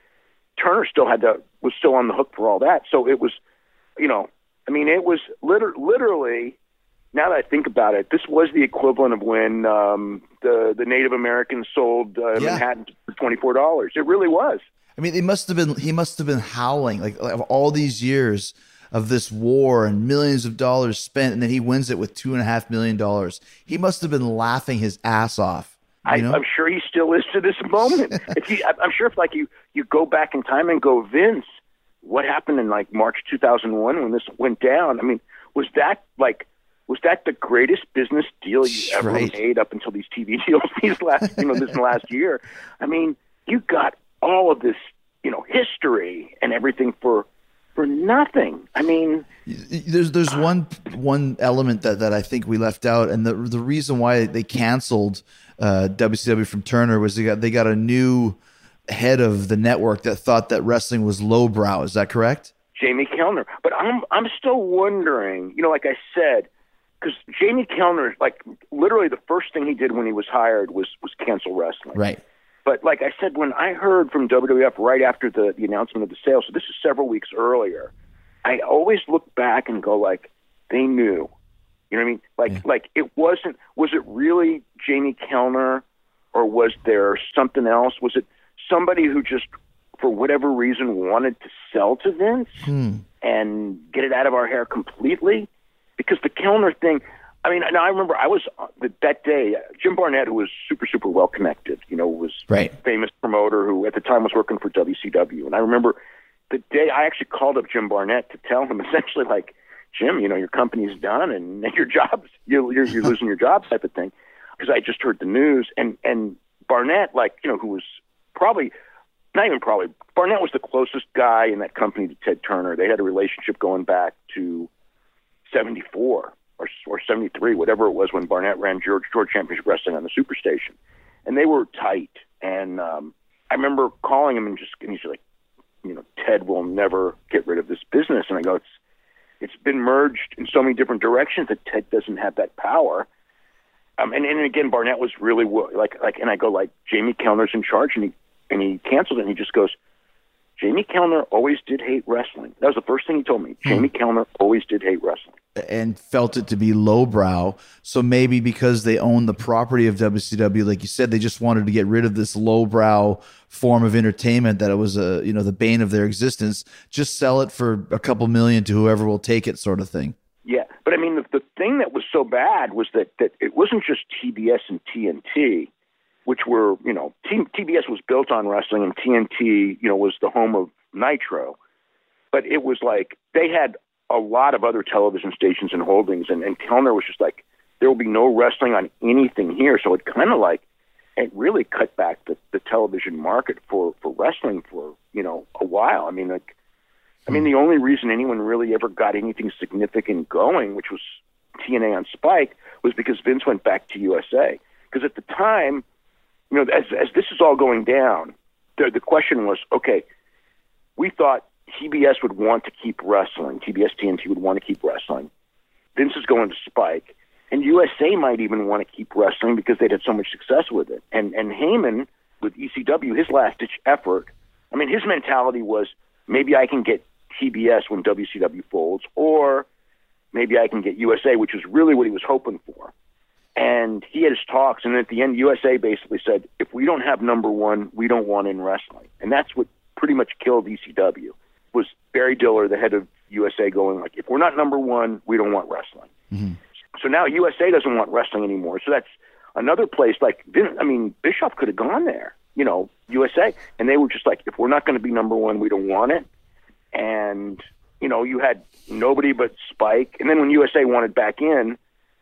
Speaker 3: Turner still had to, was still on the hook for all that. So it was, you know, I mean, it was liter- literally, now that I think about it, this was the equivalent of when um, the the Native Americans sold uh, yeah. Manhattan for twenty-four dollars. It really was.
Speaker 1: I mean, it must have been. He must have been howling like of all these years of this war and millions of dollars spent, and then he wins it with two and a half million dollars. He must have been laughing his ass off. You know? I, I'm
Speaker 3: sure he still is to this moment. if you, I'm sure if like you you go back in time and go, Vince, what happened in like March two thousand one when this went down? I mean, was that like? Was that the greatest business deal you ever right. made up until these T V deals these last, you know, this last year? I mean, you got all of this, you know, history and everything for for nothing. I mean,
Speaker 1: there's there's one one element that, that I think we left out, and the the reason why they canceled uh, W C W from Turner was they got they got a new head of the network that thought that wrestling was lowbrow. Is that correct?
Speaker 3: Jamie Kellner. But I'm I'm still wondering. You know, like I said. Because Jamie Kellner, like, literally the first thing he did when he was hired was, was cancel wrestling.
Speaker 1: Right.
Speaker 3: But like I said, when I heard from W W F right after the, the announcement of the sale, so this is several weeks earlier, I always look back and go, like, they knew. You know what I mean? Like, yeah. like it wasn't, was it really Jamie Kellner, or was there something else? Was it somebody who just, for whatever reason, wanted to sell to Vince
Speaker 1: hmm.
Speaker 3: and get it out of our hair completely? Because the Kellner thing, I mean, now I remember I was that day, Jim Barnett, who was super, super well connected, you know, was
Speaker 1: right.
Speaker 3: a famous promoter who at the time was working for W C W. And I remember the day I actually called up Jim Barnett to tell him essentially like, Jim, you know, your company's done and your job's, you're, you're, you're losing your job type of thing. Because I just heard the news. And, and Barnett, like, you know, who was probably, not even probably, Barnett was the closest guy in that company to Ted Turner. They had a relationship going back to seventy-four or, or seventy-three, whatever it was, when Barnett ran George, George Championship Wrestling on the Superstation. And they were tight. And um, I remember calling him and just, and he's like, you know, Ted will never get rid of this business. And I go, it's, it's been merged in so many different directions that Ted doesn't have that power. Um, and, and again, Barnett was really like, like, and I go like, Jamie Kellner's in charge, and he, and he cancels it, and he just goes, Jamie Kellner always did hate wrestling. That was the first thing he told me. Hmm. Jamie Kellner always did hate wrestling.
Speaker 1: And felt it to be lowbrow. So maybe because they own the property of W C W, like you said, they just wanted to get rid of this lowbrow form of entertainment that it was a, you know, the bane of their existence. Just sell it for a couple million to whoever will take it, sort of thing.
Speaker 3: Yeah, but I mean, the, the thing that was so bad was that, that it wasn't just T B S and T N T, which were, you know, T- TBS was built on wrestling, and T N T, you know, was the home of Nitro. But it was like they had a lot of other television stations and holdings, and, and Kellner was just like, there will be no wrestling on anything here. So it kind of like, it really cut back the, the television market for, for wrestling for, you know, a while. I mean, like, I mean, the only reason anyone really ever got anything significant going, which was T N A on Spike, was because Vince went back to U S A. Because at the time, you know, as, as this is all going down, the, the question was, okay, we thought T B S would want to keep wrestling. T B S, T N T would want to keep wrestling. Vince is going to Spike. And U S A might even want to keep wrestling because they'd had so much success with it. And and Heyman, with E C W, his last-ditch effort, I mean, his mentality was, maybe I can get T B S when W C W folds, or maybe I can get U S A, which is really what he was hoping for. And he had his talks, and at the end, U S A basically said, if we don't have number one, we don't want in wrestling. And that's what pretty much killed E C W, was Barry Diller, the head of U S A, going like, if we're not number one, we don't want wrestling. Mm-hmm. So now U S A doesn't want wrestling anymore. So that's another place, like, I mean, Bischoff could have gone there, you know, U S A. And they were just like, if we're not going to be number one, we don't want it. And, you know, you had nobody but Spike. And then when U S A wanted back in,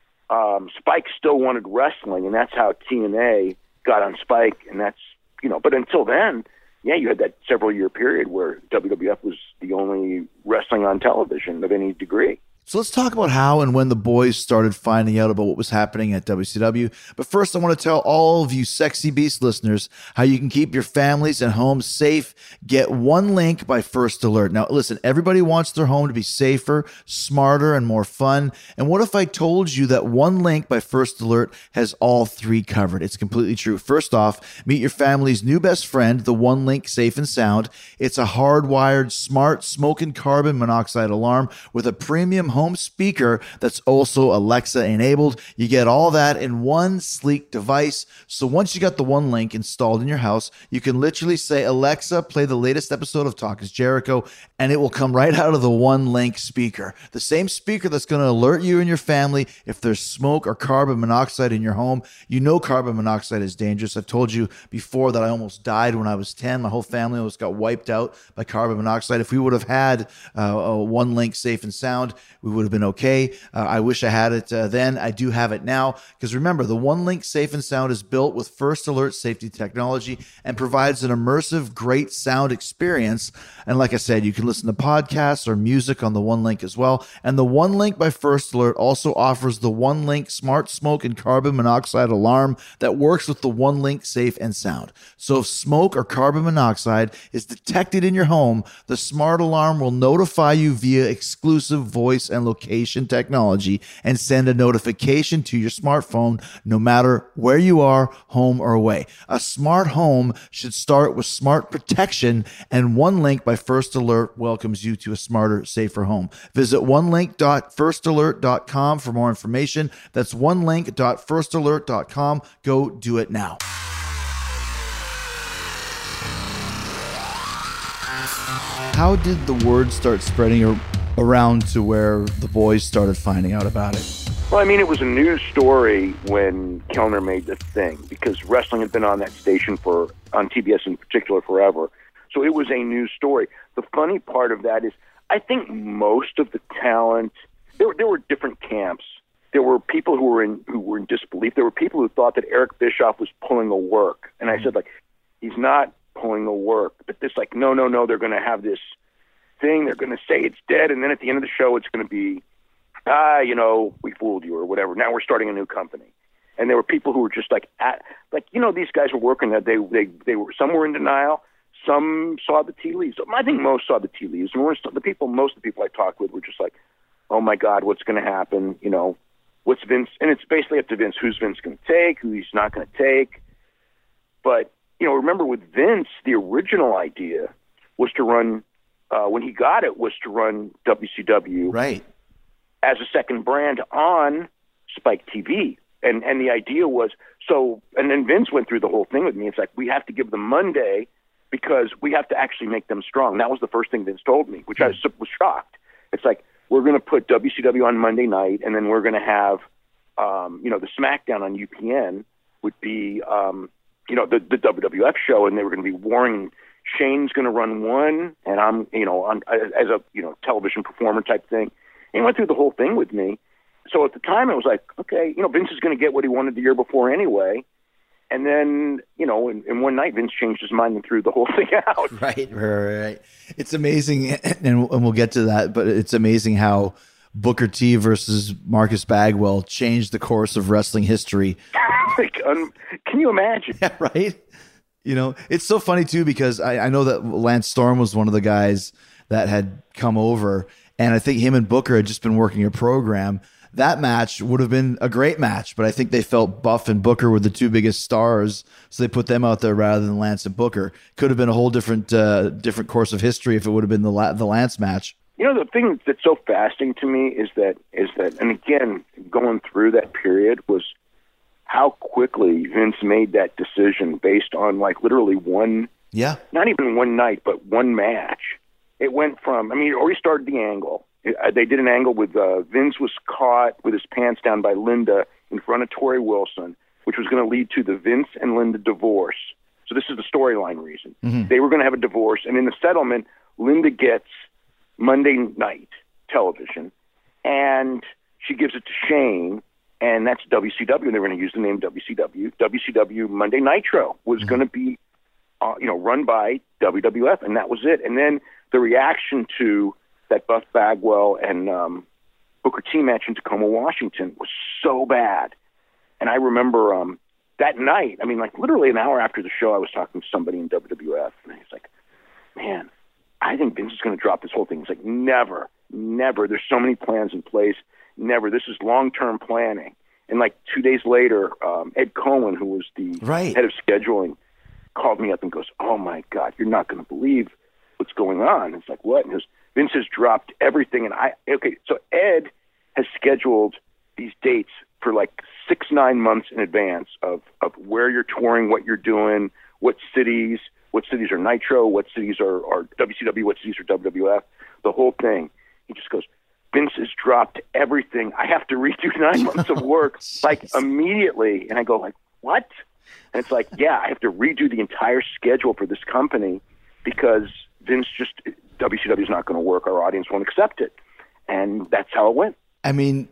Speaker 3: um, Spike still wanted wrestling, and that's how T N A got on Spike. And that's, you know, but until then, yeah, you had that several year period where W W F was the only wrestling on television of any degree.
Speaker 1: So let's talk about how and when the boys started finding out about what was happening at W C W. But first, I want to tell all of you Sexy Beast listeners how you can keep your families and homes safe. Get One Link by First Alert. Now, listen, everybody wants their home to be safer, smarter, and more fun. And what if I told you that One Link by First Alert has all three covered? It's completely true. First off, meet your family's new best friend, the One Link Safe and Sound. It's a hardwired, smart smoke and carbon monoxide alarm with a premium home speaker that's also Alexa enabled. You get all that in one sleek device. So once you got the One Link installed in your house, you can literally say, Alexa, play the latest episode of Talk is Jericho, and it will come right out of the One Link speaker. The same speaker that's going to alert you and your family if there's smoke or carbon monoxide in your home. You know carbon monoxide is dangerous. I've told you before that I almost died when I was ten. My whole family almost got wiped out by carbon monoxide. If we would have had uh, a One Link Safe and Sound, we would have been okay. Uh, I wish I had it uh, then. I do have it now, because remember, the One Link Safe and Sound is built with First Alert safety technology and provides an immersive, great sound experience. And like I said, you can listen to podcasts or music on the One Link as well. And the One Link by First Alert also offers the One Link Smart Smoke and Carbon Monoxide Alarm that works with the One Link Safe and Sound. So if smoke or carbon monoxide is detected in your home, the smart alarm will notify you via exclusive voice and location technology and send a notification to your smartphone no matter where you are, home or away. A smart home should start with smart protection, and One Link by First Alert welcomes you to a smarter, safer home. Visit one link dot first alert dot com for more information. That's one link dot first alert dot com. Go do it now. How did the word start spreading around to where the boys started finding out about it?
Speaker 3: Well, I mean, it was a news story when Kellner made the thing, because wrestling had been on that station for, on T B S in particular, forever. So it was a news story. The funny part of that is, I think most of the talent, there, there were different camps. There were people who were in who were in disbelief. There were people who thought that Eric Bischoff was pulling a work, and I said, like, he's not pulling a work. But this, like, no, no, no, they're going to have this thing. They're going to say it's dead, and then at the end of the show, it's going to be, ah, you know, we fooled you or whatever. Now we're starting a new company. And there were people who were just like, at, like, you know, these guys were working that they, they, they were, some were in denial. Some saw the tea leaves. I think most saw the tea leaves. And the people, most of the people I talked with were just like, oh my God, what's going to happen? You know, what's Vince? And it's basically up to Vince who's Vince going to take, who he's not going to take. But, you know, remember with Vince, the original idea was to run, uh, when he got it, was to run W C W
Speaker 1: Right.
Speaker 3: as a second brand on Spike T V. And and the idea was, so, and then Vince went through the whole thing with me. It's like, we have to give them Monday because we have to actually make them strong. That was the first thing Vince told me, which I was, was shocked. It's like, we're going to put W C W on Monday night, and then we're going to have, um, you know, the SmackDown on U P N would be, um, you know, the, the W W F show, and they were going to be warring. Shane's going to run one, and I'm, you know, on, as a, you know, television performer type thing. And he went through the whole thing with me. So at the time, it was like, okay, you know, Vince is going to get what he wanted the year before anyway. And then, you know, in, in one night, Vince changed his mind and threw the whole thing out.
Speaker 1: Right, right, right. It's amazing, and, and we'll get to that, but it's amazing how Booker T versus Marcus Bagwell changed the course of wrestling history.
Speaker 3: Like, um, can you imagine?
Speaker 1: Yeah, right? You know, it's so funny, too, because I, I know that Lance Storm was one of the guys that had come over, and I think him and Booker had just been working a program. That match would have been a great match, but I think they felt Buff and Booker were the two biggest stars, so they put them out there rather than Lance and Booker. Could have been a whole different uh, different course of history if it would have been the La- the Lance match.
Speaker 3: You know, the thing that's so fascinating to me is that is that, and again, going through that period was how quickly Vince made that decision based on like literally one,
Speaker 1: Yeah,
Speaker 3: not even one night, but one match. It went from, I mean, he already started the angle. Uh, They did an angle with uh, Vince was caught with his pants down by Linda in front of Tori Wilson, which was going to lead to the Vince and Linda divorce. So this is the storyline reason.
Speaker 1: Mm-hmm.
Speaker 3: They were going to have a divorce, and in the settlement, Linda gets Monday night television, and she gives it to Shane, and that's W C W, and they were going to use the name W C W. W C W Monday Nitro was
Speaker 1: Mm-hmm.
Speaker 3: going to be, uh, you know, run by W W F, and that was it. And then the reaction to that Buff Bagwell and um, Booker T match in Tacoma, Washington was so bad. And I remember um, that night, I mean, like literally an hour after the show, I was talking to somebody in W W F, and he's like, man, I think Vince is going to drop this whole thing. He's like, never, never. There's so many plans in place. Never. This is long-term planning. And like two days later, um, Ed Cohen, who was the
Speaker 1: Right.
Speaker 3: head of scheduling, called me up and goes, oh, my God, you're not going to believe what's going on. It's like, what? And he goes, Vince has dropped everything. And I, okay, so Ed has scheduled these dates for like six, nine months in advance of, of where you're touring, what you're doing, what cities, what cities are Nitro, what cities are, are W C W, what cities are W W F, the whole thing. He just goes, Vince has dropped everything. I have to redo nine months of work like immediately. And I go like, what? And it's like, yeah, I have to redo the entire schedule for this company because Vince just, W C W is not going to work. Our audience won't accept it. And that's how it went.
Speaker 1: I mean,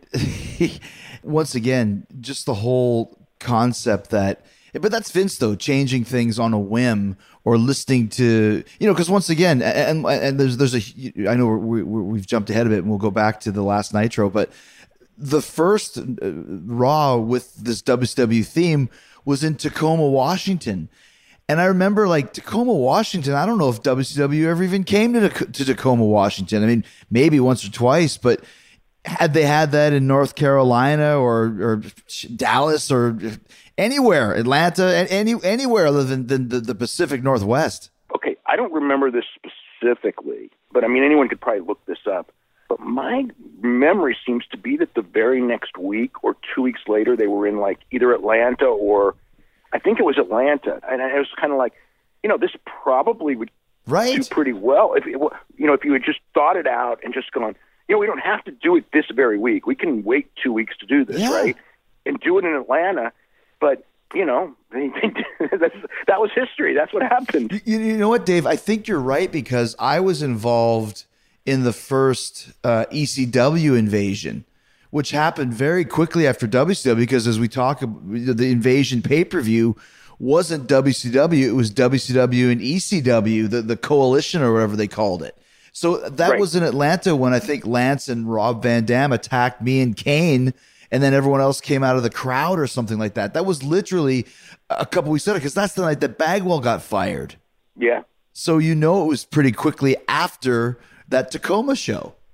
Speaker 1: once again, just the whole concept that, but that's Vince though, changing things on a whim or listening to, you know, because once again, and and there's there's a, I know we, we, we've jumped ahead a bit and we'll go back to the last Nitro, but the first uh, Raw with this W C W theme was in Tacoma, Washington. And I remember like Tacoma, Washington, I don't know if W C W ever even came to, to Tacoma, Washington. I mean, maybe once or twice, but had they had that in North Carolina or, or Dallas or anywhere, Atlanta, any anywhere other than, than the, the Pacific Northwest?
Speaker 3: Okay, I don't remember this specifically, but I mean, anyone could probably look this up. But my memory seems to be that the very next week or two weeks later, they were in like either Atlanta or I think it was Atlanta. And it was kind of like, you know, this probably would
Speaker 1: right.
Speaker 3: do pretty well if, it, you know, if you had just thought it out and just gone, you know, we don't have to do it this very week. We can wait two weeks to do this,
Speaker 1: Yeah.
Speaker 3: right? And do it in Atlanta. But, you know, that's, that was history. That's what happened.
Speaker 1: You, you know what, Dave? I think you're right because I was involved in the first uh, E C W invasion, which happened very quickly after W C W because as we talk, the invasion pay-per-view wasn't W C W. It was W C W and E C W, the, the coalition or whatever they called it. So that
Speaker 3: Right.
Speaker 1: was in Atlanta when I think Lance and Rob Van Dam attacked me and Kane, and then everyone else came out of the crowd or something like that. That was literally a couple weeks later because that's the night that Bagwell got fired.
Speaker 3: Yeah.
Speaker 1: So you know it was pretty quickly after that Tacoma show.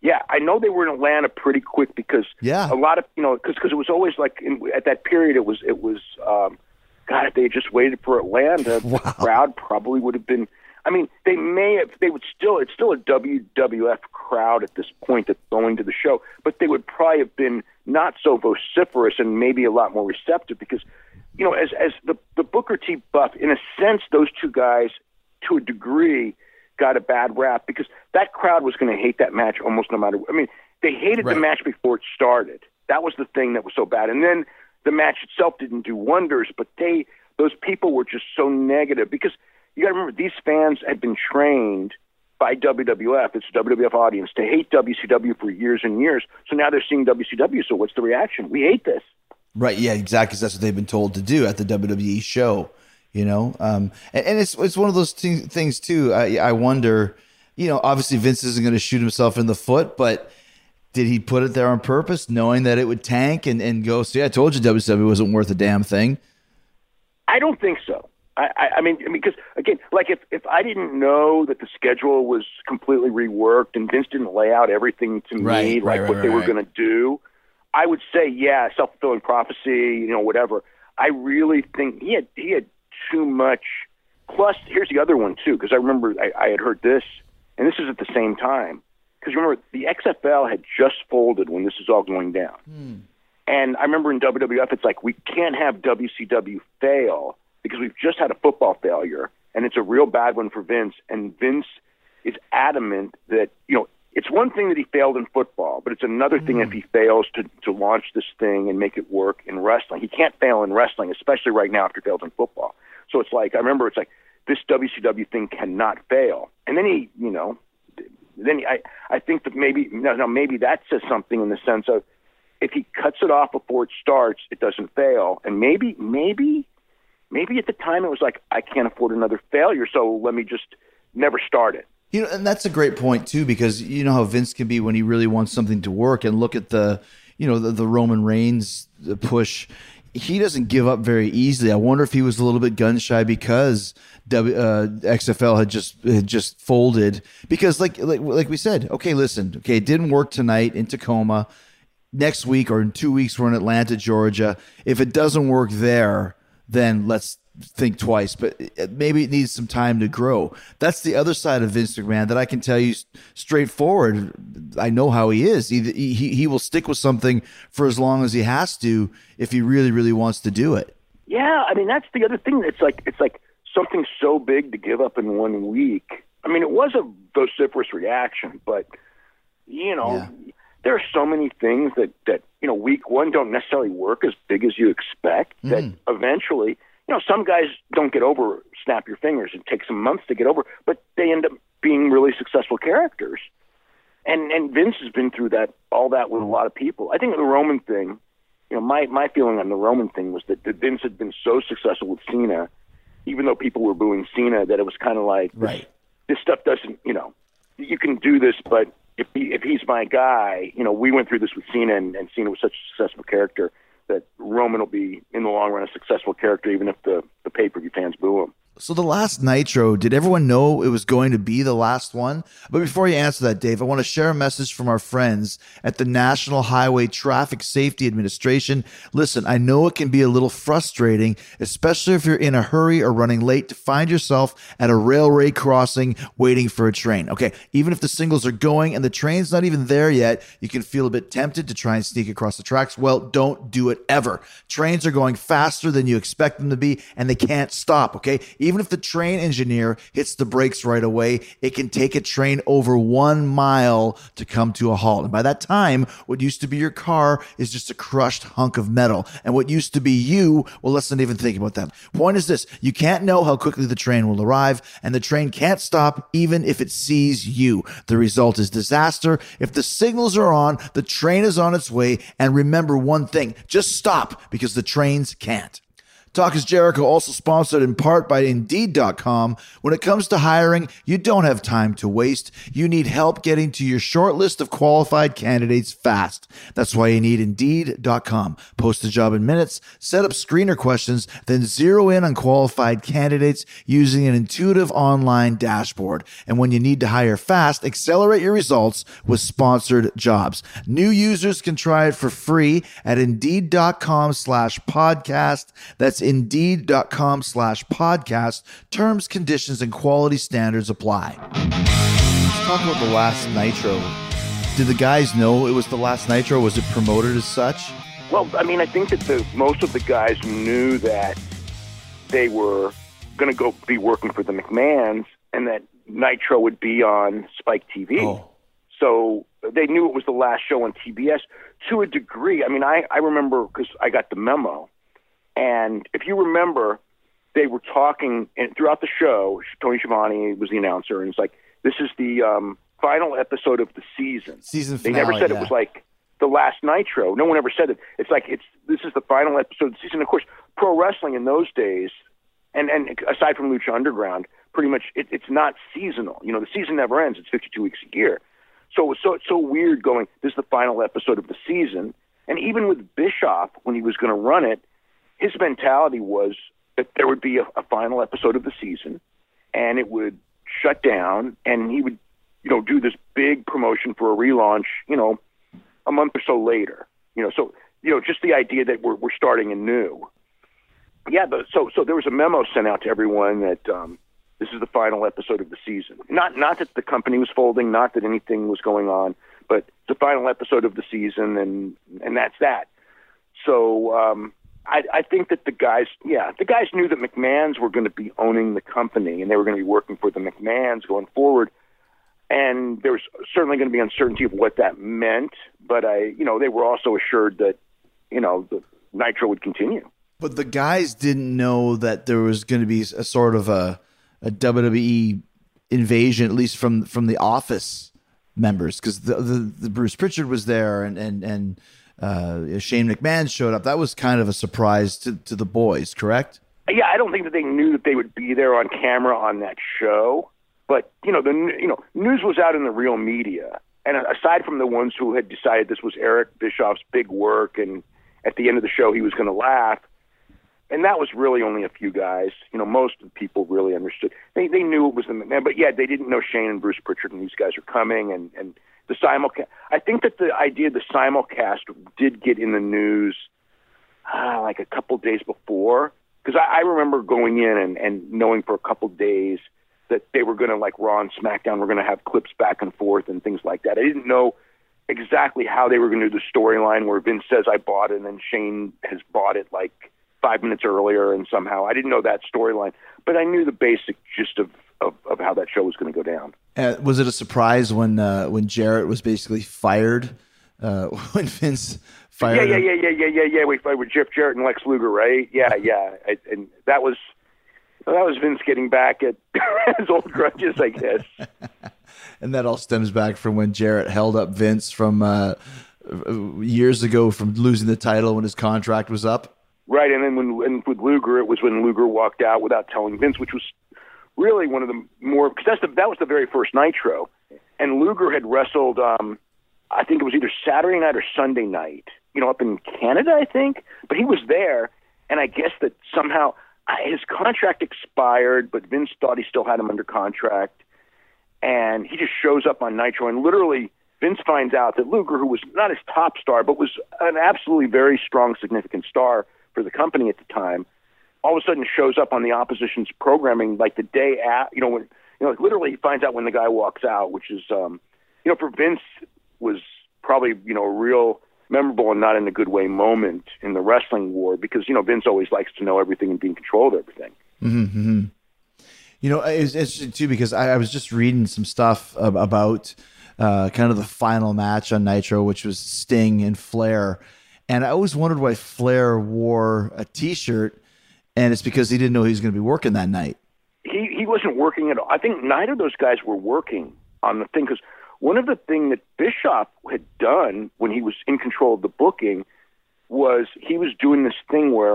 Speaker 3: Yeah, I know they were in Atlanta pretty quick because
Speaker 1: Yeah.
Speaker 3: a lot of, you know, because it was always like, in, at that period, it was, it was um, God, if they had just waited for Atlanta,
Speaker 1: Wow.
Speaker 3: the crowd probably would have been, I mean, they may have, they would still, it's still a W W F crowd at this point that's going to the show, but they would probably have been not so vociferous and maybe a lot more receptive because, you know, as as the, the Booker T buff, in a sense, those two guys, to a degree, got a bad rap because that crowd was going to hate that match almost no matter what. I mean, they hated
Speaker 1: Right.
Speaker 3: the match before it started. That was the thing that was so bad. And then the match itself didn't do wonders, but they, those people were just so negative because you got to remember, these fans had been trained by W W F, it's a W W F audience, to hate W C W for years and years. So now they're seeing W C W, so what's the reaction? We hate this.
Speaker 1: Right. Yeah, exactly. 'Cause that's what they've been told to do at the W W E show, you know? Um, and, and it's, it's one of those t- things too. I, I wonder, you know, obviously Vince isn't going to shoot himself in the foot, but did he put it there on purpose knowing that it would tank and, and go, see, I told you W C W wasn't worth a damn thing.
Speaker 3: I don't think so. I, I, I mean, because again, like if, if I didn't know that the schedule was completely reworked and Vince didn't lay out everything to me,
Speaker 1: Right,
Speaker 3: like
Speaker 1: right,
Speaker 3: what
Speaker 1: right,
Speaker 3: they were
Speaker 1: right.
Speaker 3: going to do, I would say, yeah, self-fulfilling prophecy, you know, whatever. I really think he had he had too much. Plus, here's the other one too, because I remember I, I had heard this, and this is at the same time. Because remember, the X F L had just folded when this is all going down.
Speaker 1: Hmm.
Speaker 3: And I remember in W W F, it's like, we can't have W C W fail because we've just had a football failure, and it's a real bad one for Vince. And Vince is adamant that, you know, it's one thing that he failed in football, but it's another thing if he fails to, to launch this thing and make it work in wrestling. He can't fail in wrestling, especially right now after he failed in football. So it's like, I remember it's like, this W C W thing cannot fail. And then he, you know, then he, I, I think that maybe, now, now maybe that says something in the sense of, if he cuts it off before it starts, it doesn't fail. And maybe, maybe, maybe at the time it was like, I can't afford another failure, so let me just never start it.
Speaker 1: You know, and that's a great point too, because you know how Vince can be when he really wants something to work. And look at the, you know, the, the Roman Reigns push. He doesn't give up very easily. I wonder if he was a little bit gun shy because W, uh, X F L had just had just folded. Because like like like we said, okay, listen, okay, it didn't work tonight in Tacoma. Next week or in two weeks, we're in Atlanta, Georgia. If it doesn't work there, then let's think twice. But maybe it needs some time to grow. That's the other side of Vince McMahon that I can tell you straightforward. I know how he is. He, he, he will stick with something for as long as he has to if he really, really wants to do it.
Speaker 3: Yeah, I mean, that's the other thing. It's like it's like something so big to give up in one week. I mean, it was a vociferous reaction, but, you know,
Speaker 1: Yeah.
Speaker 3: there are so many things that, that, you know, week one don't necessarily work as big as you expect, that eventually, you know, some guys don't get over snap your fingers. It takes some months to get over, but they end up being really successful characters. And and Vince has been through that, all that with a lot of people. I think the Roman thing, you know, my, my feeling on the Roman thing was that, that Vince had been so successful with Cena, even though people were booing Cena, that it was kind of like,
Speaker 1: Right.
Speaker 3: this, this stuff doesn't, you know, you can do this, but if he, if he's my guy, you know, we went through this with Cena, and, and Cena was such a successful character that Roman will be, in the long run, a successful character, even if the, the pay-per-view fans boo him.
Speaker 1: So the last Nitro, did everyone know it was going to be the last one? But before you answer that, Dave, I want to share a message from our friends at the National Highway Traffic Safety Administration. Listen, I know it can be a little frustrating, especially if you're in a hurry or running late, to find yourself at a railway crossing waiting for a train. Okay, even if the singles are going and the train's not even there yet, you can feel a bit tempted to try and sneak across the tracks. Well, don't do it ever. Trains are going faster than you expect them to be, and they can't stop, okay? Even if the train engineer hits the brakes right away, it can take a train over one mile to come to a halt. And by that time, what used to be your car is just a crushed hunk of metal. And what used to be you, well, let's not even think about that. Point is this: you can't know how quickly the train will arrive, and the train can't stop even if it sees you. The result is disaster. If the signals are on, the train is on its way. And remember one thing: just stop, because the trains can't. Talk is Jericho, also sponsored in part by Indeed dot com. When it comes to hiring, you don't have time to waste. You need help getting to your short list of qualified candidates fast. That's why you need Indeed dot com. Post a job in minutes, set up screener questions, then zero in on qualified candidates using an intuitive online dashboard. And when you need to hire fast, accelerate your results with sponsored jobs. New users can try it for free at Indeed dot com slash podcast. That's Indeed dot com slash podcast. Terms, conditions, and quality standards apply. Let's talk about the last Nitro. Did the guys know it was the last Nitro? Was it promoted as such?
Speaker 3: Well, I mean, I think that the most of the guys knew that they were going to go be working for the McMahons and that Nitro would be on Spike T V.
Speaker 1: Oh.
Speaker 3: So they knew it was the last show on T B S to a degree. I mean, I, I remember because I got the memo. And if you remember, they were talking and throughout the show. Tony Schiavone was the announcer, and it's like, this is the um, final episode of the season.
Speaker 1: Season
Speaker 3: They
Speaker 1: finale,
Speaker 3: never said
Speaker 1: yeah.
Speaker 3: it was like the last Nitro. No one ever said it. It's like it's this is the final episode of the season. Of course, pro wrestling in those days, and, and aside from Lucha Underground, pretty much it, it's not seasonal. You know, the season never ends. It's fifty-two weeks a year. So it was so, it's so weird going, this is the final episode of the season. And even with Bischoff, when he was going to run it, his mentality was that there would be a, a final episode of the season, and it would shut down, and he would, you know, do this big promotion for a relaunch, you know, a month or so later. You know, so you know, just the idea that we're we're starting anew. Yeah, but so so there was a memo sent out to everyone that um, this is the final episode of the season. Not not that the company was folding, not that anything was going on, but the final episode of the season, and and that's that. So. Um, I, I think that the guys, yeah, the guys knew that McMahons were going to be owning the company and they were going to be working for the McMahons going forward. And there was certainly going to be uncertainty of what that meant. But I, you know, they were also assured that, you know, the Nitro would continue.
Speaker 1: But the guys didn't know that there was going to be a sort of a, a W W E invasion, at least from from the Office members, because the, the the Bruce Pritchard was there and and and. Uh, Shane McMahon showed up. That was kind of a surprise to, to the boys, correct?
Speaker 3: Yeah, I don't think that they knew that they would be there on camera on that show. But, you know, the you know news was out in the real media. And aside from the ones who had decided this was Eric Bischoff's big work and at the end of the show he was going to laugh, and that was really only a few guys. You know, most of the people really understood. They they knew it was the McMahon, but yeah, they didn't know Shane and Bruce Pritchard and these guys are coming and, and the simulcast. I think that the idea of the simulcast did get in the news uh, like a couple days before, because I, I remember going in and, and knowing for a couple days that they were going to, like Raw and SmackDown, were going to have clips back and forth and things like that. I didn't know exactly how they were going to do the storyline where Vince says I bought it and then Shane has bought it like five minutes earlier and somehow. I didn't know that storyline, but I knew the basic gist of, of, of how that show was going to go down.
Speaker 1: Uh, was it a surprise when uh, when Jarrett was basically fired? Uh, when Vince fired
Speaker 3: Yeah,
Speaker 1: him?
Speaker 3: yeah, yeah, yeah, yeah, yeah, yeah. We fired with Jeff Jarrett and Lex Luger, right? Yeah, yeah. I, and that was that was Vince getting back at his old grudges, I guess.
Speaker 1: And that all stems back from when Jarrett held up Vince from uh, years ago from losing the title when his contract was up.
Speaker 3: Right, and then when and with Luger, it was when Luger walked out without telling Vince, which was really one of the more, because that's the, that was the very first Nitro. And Luger had wrestled, um, I think it was either Saturday night or Sunday night, you know, up in Canada, I think. But he was there, and I guess that somehow uh, his contract expired, but Vince thought he still had him under contract. And he just shows up on Nitro, and literally Vince finds out that Luger, who was not his top star, but was an absolutely very strong, significant star for the company at the time, all of a sudden shows up on the opposition's programming like the day after, you know, when, you know, like literally he finds out when the guy walks out, which is, um, you know, for Vince was probably, you know, a real memorable and not in a good way moment in the wrestling war because, you know, Vince always likes to know everything and be in control of everything.
Speaker 1: Mm-hmm. You know, it's interesting too, because I, I was just reading some stuff ab- about uh, kind of the final match on Nitro, which was Sting and Flair. And I always wondered why Flair wore a t-shirt. And it's because he didn't know he was going to be working that night.
Speaker 3: He he wasn't working at all. I think neither of those guys were working on the thing because one of the things that Bischoff had done when he was in control of the booking was he was doing this thing where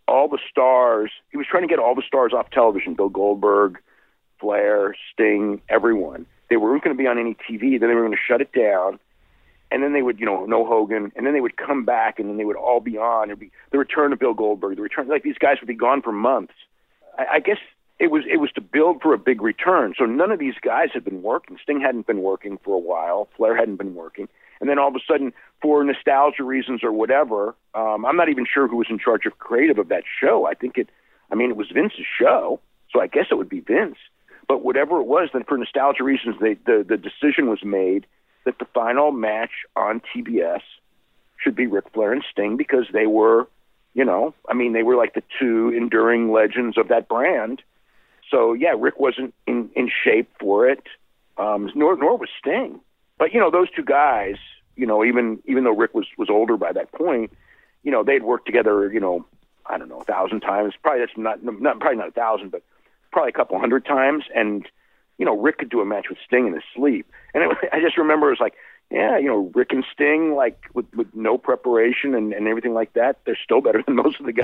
Speaker 3: all the stars. He was trying to get all the stars off television. Bill Goldberg, Flair, Sting, everyone. They weren't going to be on any T V. Then they were going to shut it down. And then they would, you know, no Hogan. And then they would come back, and then they would all be on. It'd be the return of Bill Goldberg. The return, like these guys would be gone for months. I, I guess it was it was to build for a big return. So none of these guys had been working. Sting hadn't been working for a while. Flair hadn't been working. And then all of a sudden, for nostalgia reasons or whatever, um, I'm not even sure who was in charge of creative of that show. I think it, I mean, it was Vince's show, so I guess it would be Vince. But whatever it was, then for nostalgia reasons, they, the, the decision was made that the final match on T B S should be Ric Flair and Sting because they were, you know, I mean, they were like the two enduring legends of that brand. So, yeah, Ric wasn't in, in shape for it, um, nor, nor was Sting. But, you know, those two guys, you know, even even though Ric was, was older by that point, you know, they'd worked together, you know, I don't know, a thousand times. Probably that's not, not probably not a thousand, but probably a couple hundred times. And, you know, Ric could do a match with Sting in his sleep. And it, I just remember it was like, yeah, you know, Ric and Sting, like with, with no preparation and, and everything like that, they're still better than most of the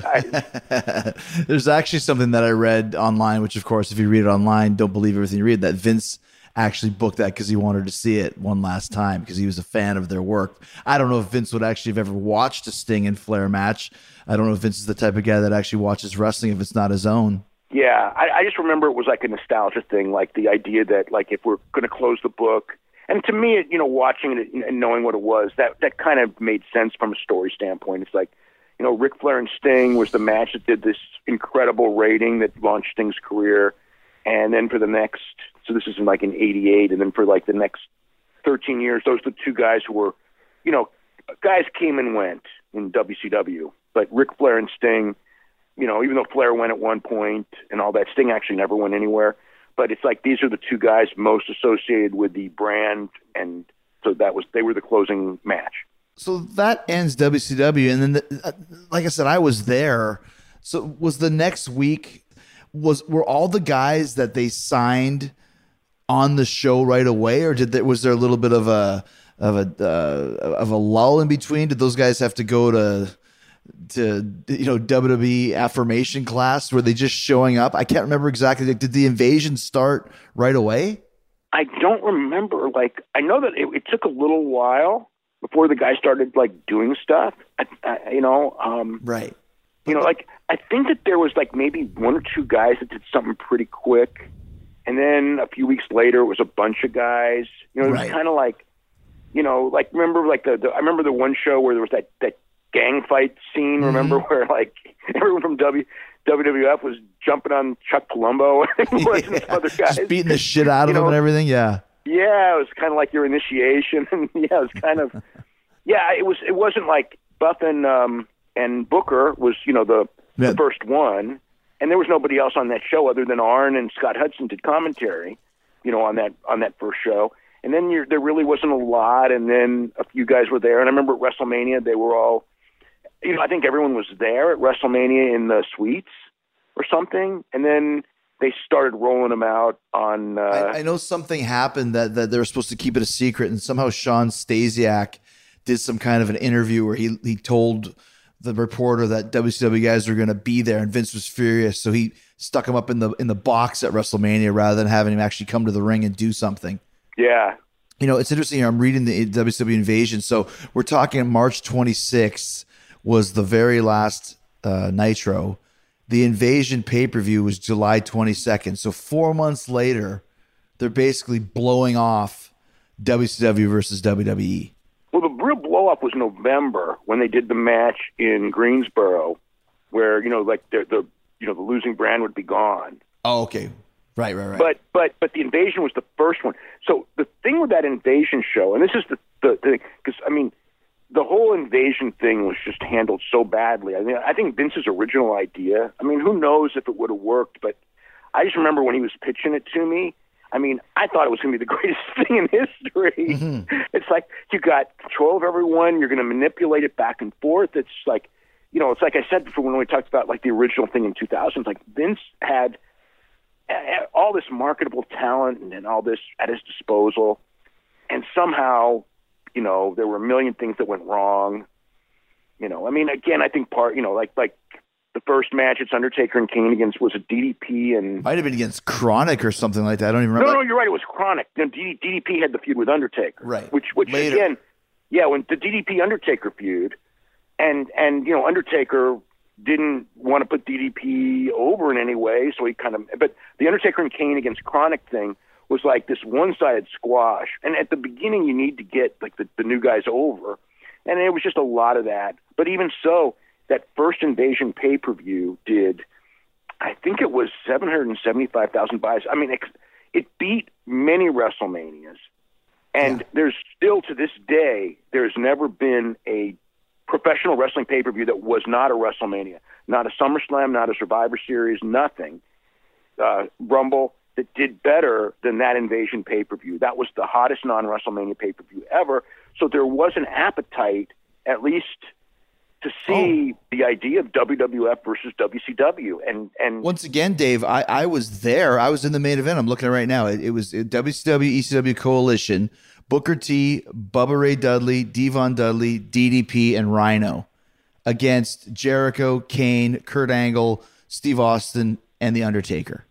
Speaker 3: guys.
Speaker 1: There's actually something that I read online, which, of course, if you read it online, don't believe everything you read, that Vince actually booked that because he wanted to see it one last time because he was a fan of their work. I don't know if Vince would actually have ever watched a Sting and Flair match. I don't know if Vince is the type of guy that actually watches wrestling if it's not his own.
Speaker 3: Yeah, I, I just remember it was like a nostalgia thing, like the idea that like if we're going to close the book, and to me, you know, watching it and knowing what it was, that that kind of made sense from a story standpoint. It's like, you know, Ric Flair and Sting was the match that did this incredible rating that launched Sting's career, and then for the next, so this is in like in eighty-eight, and then for like the next thirteen years, those were the two guys who were, you know, guys came and went in W C W, but Ric Flair and Sting, you know, even though Flair went at one point and all that, Sting actually never went anywhere. But it's like these are the two guys most associated with the brand, and so that was they were the closing match.
Speaker 1: So that ends W C W, and then, the, uh, like I said, I was there. So was the next week was were all the guys that they signed on the show right away, or did there, was there a little bit of a of a uh, of a lull in between? Did those guys have to go to to you know W W E affirmation class? Were they just showing up? I can't remember exactly. Like, did the invasion start right away?
Speaker 3: I don't remember. Like, I know that it, it took a little while before the guys started like doing stuff. I, I, you know, um,
Speaker 1: right.
Speaker 3: You know, like I think that there was like maybe one or two guys that did something pretty quick, and then a few weeks later it was a bunch of guys. You know, it was
Speaker 1: Right.
Speaker 3: kind of like, you know, like remember like the, the I remember the one show where there was that that gang fight scene. Remember
Speaker 1: Mm-hmm.
Speaker 3: where like everyone from W WWF was jumping on Chuck Palumbo and
Speaker 1: Yeah.
Speaker 3: some other guys,
Speaker 1: Just beating the shit out of
Speaker 3: You
Speaker 1: them
Speaker 3: know,
Speaker 1: and everything. Yeah.
Speaker 3: Yeah, it was kind of like your initiation, and yeah, it was kind of, yeah, it was. It wasn't like Buff and um, and Booker was, you know, the,
Speaker 1: Yeah.
Speaker 3: the first one, and there was nobody else on that show other than Arn and Scott Hudson did commentary, you know, on that on that first show, and then you're, there really wasn't a lot, and then a few guys were there, and I remember at WrestleMania they were all, you know, I think everyone was there at WrestleMania in the suites or something, and then they started rolling them out on. Uh,
Speaker 1: I, I know something happened that, that they were supposed to keep it a secret, and somehow Sean Stasiak did some kind of an interview where he he told the reporter that W C W guys were going to be there, and Vince was furious, so he stuck him up in the in the box at WrestleMania rather than having him actually come to the ring and do something.
Speaker 3: yeah.
Speaker 1: You know, it's interesting. I'm reading the W C W Invasion, so we're talking March twenty-sixth was the very last uh, Nitro. The Invasion pay-per-view was July twenty-second. So four months later, they're basically blowing off W C W versus W W E.
Speaker 3: Well, the real blow-up was November when they did the match in Greensboro, where you know, like the, the you know the losing brand would be gone.
Speaker 1: Oh, okay. Right, right, right.
Speaker 3: But but but the Invasion was the first one. So the thing with that Invasion show, and this is the the thing, because I mean, the whole Invasion thing was just handled so badly. I mean, I think Vince's original idea. I mean, who knows if it would have worked? But I just remember when he was pitching it to me. I mean, I thought it was going to be the greatest thing in history.
Speaker 1: Mm-hmm.
Speaker 3: It's like you got control of everyone. You're going to manipulate it back and forth. It's like, you know, it's like I said before when we talked about like the original thing in two thousand. Like Vince had all this marketable talent and, and all this at his disposal, and somehow, you know, there were a million things that went wrong. You know, I mean, again, I think part, you know, like like the first match, it's Undertaker and Kane against, was it D D P and...
Speaker 1: Might have been against Chronic or something like that. I don't even
Speaker 3: No,
Speaker 1: remember.
Speaker 3: no, you're right. It was Chronic. No, D D P had the feud with Undertaker.
Speaker 1: Right.
Speaker 3: Which, which
Speaker 1: Later.
Speaker 3: again, yeah, when the D D P Undertaker feud, and, and, you know, Undertaker didn't want to put D D P over in any way, so he kind of... But the Undertaker and Kane against Chronic thing was like this one-sided squash. And at the beginning, you need to get, like, the, the new guys over. And it was just a lot of that. But even so, that first Invasion pay-per-view did, I think it was seven hundred seventy-five thousand buys. I mean, it, it beat many WrestleManias. And
Speaker 1: Yeah.
Speaker 3: there's still, to this day, there's never been a professional wrestling pay-per-view that was not a WrestleMania. Not a SummerSlam, not a Survivor Series, nothing. Uh, Rumble that did better than that Invasion pay-per-view. That was the hottest non-WrestleMania pay-per-view ever. So there was an appetite, at least to see oh. the idea of W W F versus W C W. And, and
Speaker 1: once again, Dave, I, I was there. I was in the main event. I'm looking at it right now. It, it was W C W, E C W Coalition, Booker T, Bubba Ray Dudley, Devon Dudley, D D P, and Rhino against Jericho, Kane, Kurt Angle, Steve Austin, and The Undertaker.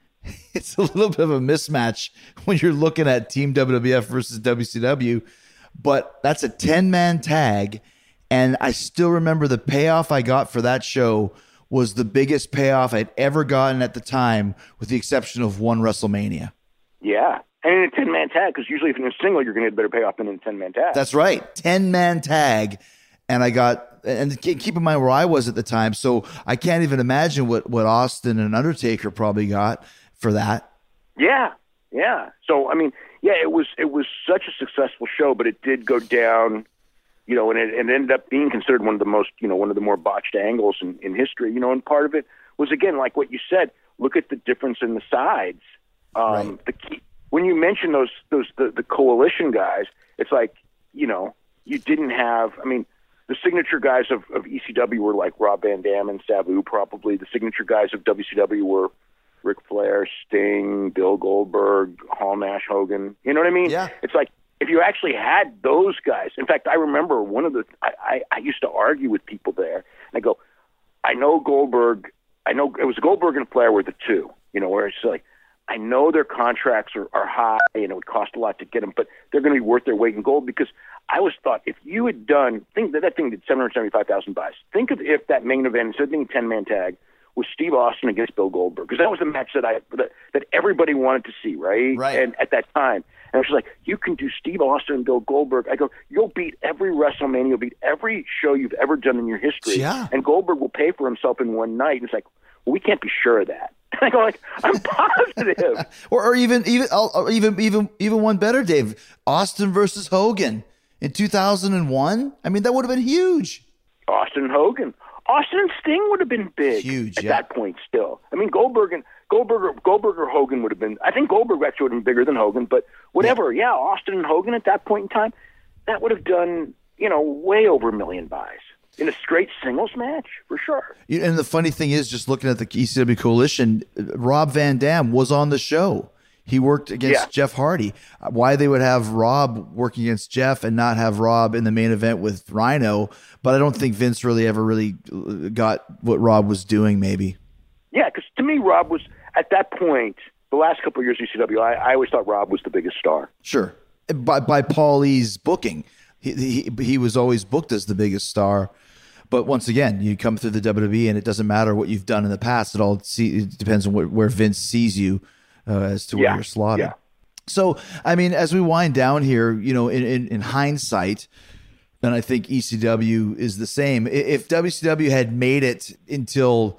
Speaker 1: It's a little bit of a mismatch when you're looking at Team W W F versus W C W, but that's a ten-man tag. And I still remember the payoff I got for that show was the biggest payoff I'd ever gotten at the time, with the exception of one WrestleMania.
Speaker 3: Yeah. And in a ten-man tag, because usually if you're in a single, you're going to get a better payoff than in a ten-man tag.
Speaker 1: That's right. ten-man tag. And I got, and keep in mind where I was at the time, so I can't even imagine what, what Austin and Undertaker probably got for that.
Speaker 3: Yeah. Yeah. So, I mean, yeah, it was, it was such a successful show, but it did go down... You know, and it, it ended up being considered one of the most, you know, one of the more botched angles in, in history. You know, and part of it was, again, like what you said. Look at the difference in the sides. Um,
Speaker 1: right.
Speaker 3: The key, when you mention those those the, the coalition guys, it's like, you know, you didn't have. I mean, the signature guys of, of E C W were like Rob Van Dam and Sabu. Probably the signature guys of W C W were Ric Flair, Sting, Bill Goldberg, Hall, Nash, Hogan. You know what I mean?
Speaker 1: Yeah.
Speaker 3: It's like, if you actually had those guys, in fact, I remember one of the, I, I, I used to argue with people there, and I go, I know Goldberg, I know, it was Goldberg and Flair were the two, you know, where it's like, I know their contracts are, are high and it would cost a lot to get them, but they're going to be worth their weight in gold, because I always thought if you had done, think that that thing did seven hundred seventy-five thousand buys. Think of if that main event, instead of being a ten-man tag, was Steve Austin against Bill Goldberg, because that was the match that I that, that everybody wanted to see, right?
Speaker 1: Right.
Speaker 3: And at that time. And I was like, you can do Steve Austin and Bill Goldberg. I go, you'll beat every WrestleMania, you'll beat every show you've ever done in your history.
Speaker 1: Yeah.
Speaker 3: And Goldberg will pay for himself in one night. And it's like, well, we can't be sure of that. And I go, like, I'm positive.
Speaker 1: or, or even even or even even even one better, Dave. Austin versus Hogan in two thousand one. I mean, that would have been huge.
Speaker 3: Austin and Hogan. Austin and Sting would have been big
Speaker 1: Huge,
Speaker 3: at
Speaker 1: yeah.
Speaker 3: that point still. I mean, Goldberg and Goldberg or, Goldberg or Hogan would have been, I think Goldberg actually would have been bigger than Hogan, but whatever. Yeah. yeah, Austin and Hogan at that point in time, that would have done, you know, way over a million buys in a straight singles match, for sure.
Speaker 1: And the funny thing is, just looking at the E C W Coalition, Rob Van Dam was on the show. He worked against
Speaker 3: Yeah.
Speaker 1: Jeff Hardy. Why they would have Rob working against Jeff and not have Rob in the main event with Rhino, but I don't think Vince really ever really got what Rob was doing, maybe.
Speaker 3: Yeah, because to me, Rob was, at that point, the last couple of years of E C W, I, I always thought Rob was the biggest star.
Speaker 1: Sure. By, by Paul E's booking. He, he, he was always booked as the biggest star. But once again, you come through the W W E and it doesn't matter what you've done in the past. It all see, it depends on where, where Vince sees you. Uh, as to where
Speaker 3: Yeah,
Speaker 1: you're slotted.
Speaker 3: yeah.
Speaker 1: So, I mean, as we wind down here, you know, in, in, in hindsight, and I think E C W is the same. If W C W had made it until,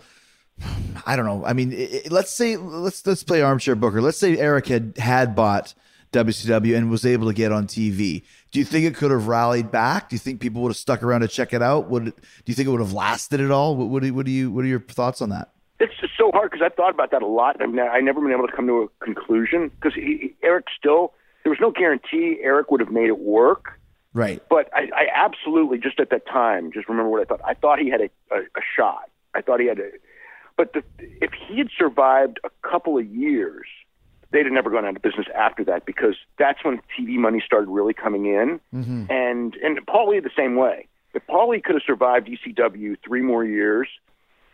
Speaker 1: I don't know. I mean, it, let's say let's let's play armchair booker. Let's say Eric had had bought W C W and was able to get on T V. Do you think it could have rallied back? Do you think people would have stuck around to check it out? Would it, do you think it would have lasted at all? What, what, do, what do you what are your thoughts on that?
Speaker 3: It's just so hard because I've thought about that a lot. I mean, I never been able to come to a conclusion because Eric still, there was no guarantee Eric would have made it work.
Speaker 1: Right.
Speaker 3: But I, I absolutely, just at that time, just remember what I thought. I thought he had a, a, a shot. I thought he had a, but the, if he had survived a couple of years, they'd have never gone out of business after that because that's when T V money started really coming in. Mm-hmm. And, and Paulie the same way. If Paulie could have survived E C W three more years,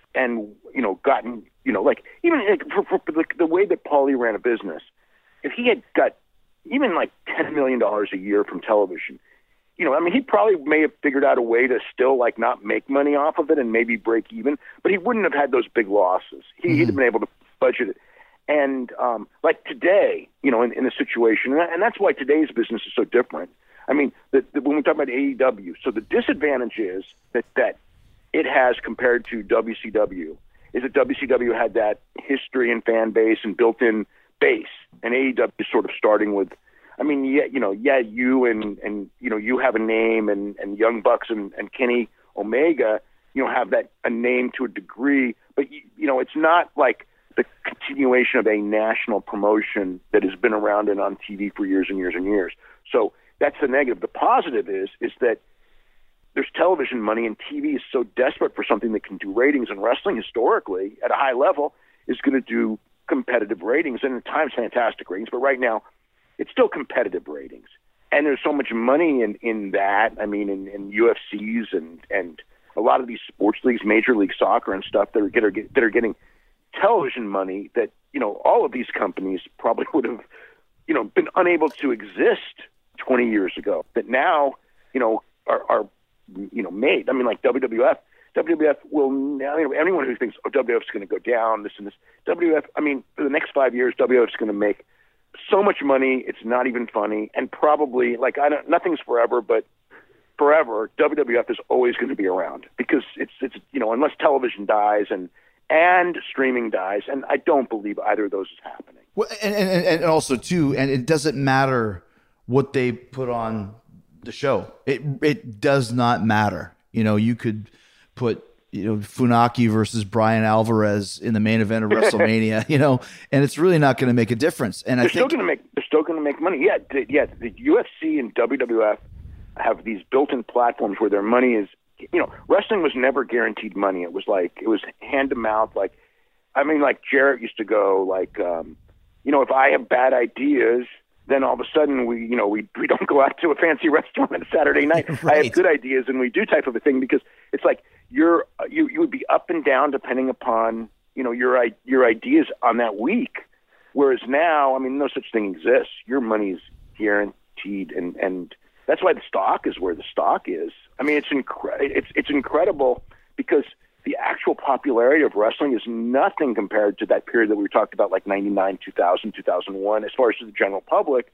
Speaker 3: and you know gotten you know like even like, for, for, for the, the way that Paulie ran a business, if he had got even like ten million dollars a year from television, you know, I mean, he probably may have figured out a way to still like not make money off of it and maybe break even, but he wouldn't have had those big losses. He, mm-hmm. He'd have been able to budget it. And um, like today, you know, in, in the situation, and that's why today's business is so different. I mean, the, the, when we talk about A E W, so the disadvantage is that, that it has compared to W C W is that W C W had that history and fan base and built-in base, and A E W is sort of starting with, I mean, yeah, you know, yeah, you and, and you know, you have a name, and, and Young Bucks and, and Kenny Omega, you know, have that a name to a degree, but you, you know, it's not like the continuation of a national promotion that has been around and on T V for years and years and years. So that's the negative. The positive is is that there's television money, and T V is so desperate for something that can do ratings, and wrestling historically at a high level is going to do competitive ratings, and at times fantastic ratings, but right now it's still competitive ratings. And there's so much money in, in that. I mean, in, in U F Cs and, and a lot of these sports leagues, Major League Soccer and stuff that are, get, are get, that are getting television money that, you know, all of these companies probably would have, you know, been unable to exist twenty years ago, that now, you know, are, are you know, made. I mean, like W W F, W W F will now, you know, anyone who thinks, oh, W W F is going to go down, this and this, W W F, I mean, for the next five years, W W F is going to make so much money, it's not even funny, and probably, like, I don't, nothing's forever, but forever, W W F is always going to be around, because it's, it's, you know, unless television dies and, and streaming dies, and I don't believe either of those is happening.
Speaker 1: Well, and, and, and also, too, and it doesn't matter what they put on the show. It it does not matter. You know, you could put, you know, Funaki versus Brian Alvarez in the main event of WrestleMania, you know, and it's really not going to make a difference. And
Speaker 3: they're
Speaker 1: I
Speaker 3: still
Speaker 1: think
Speaker 3: going to make they're still going to make money. Yeah, the, yeah. The U F C and W W F have these built-in platforms where their money is. You know, wrestling was never guaranteed money. It was like it was hand to mouth. Like, I mean, like Jarrett used to go like, um, you know, if I have bad ideas, then all of a sudden we, you know, we we don't go out to a fancy restaurant on a Saturday night. Right. I have good ideas and we do type of a thing, because it's like you're you you would be up and down depending upon, you know, your your ideas on that week. Whereas now, I mean, no such thing exists. Your money's guaranteed, and and that's why the stock is where the stock is. I mean, it's incre- it's it's incredible, because the actual popularity of wrestling is nothing compared to that period that we talked about, like ninety-nine, two thousand, two thousand one, as far as to the general public.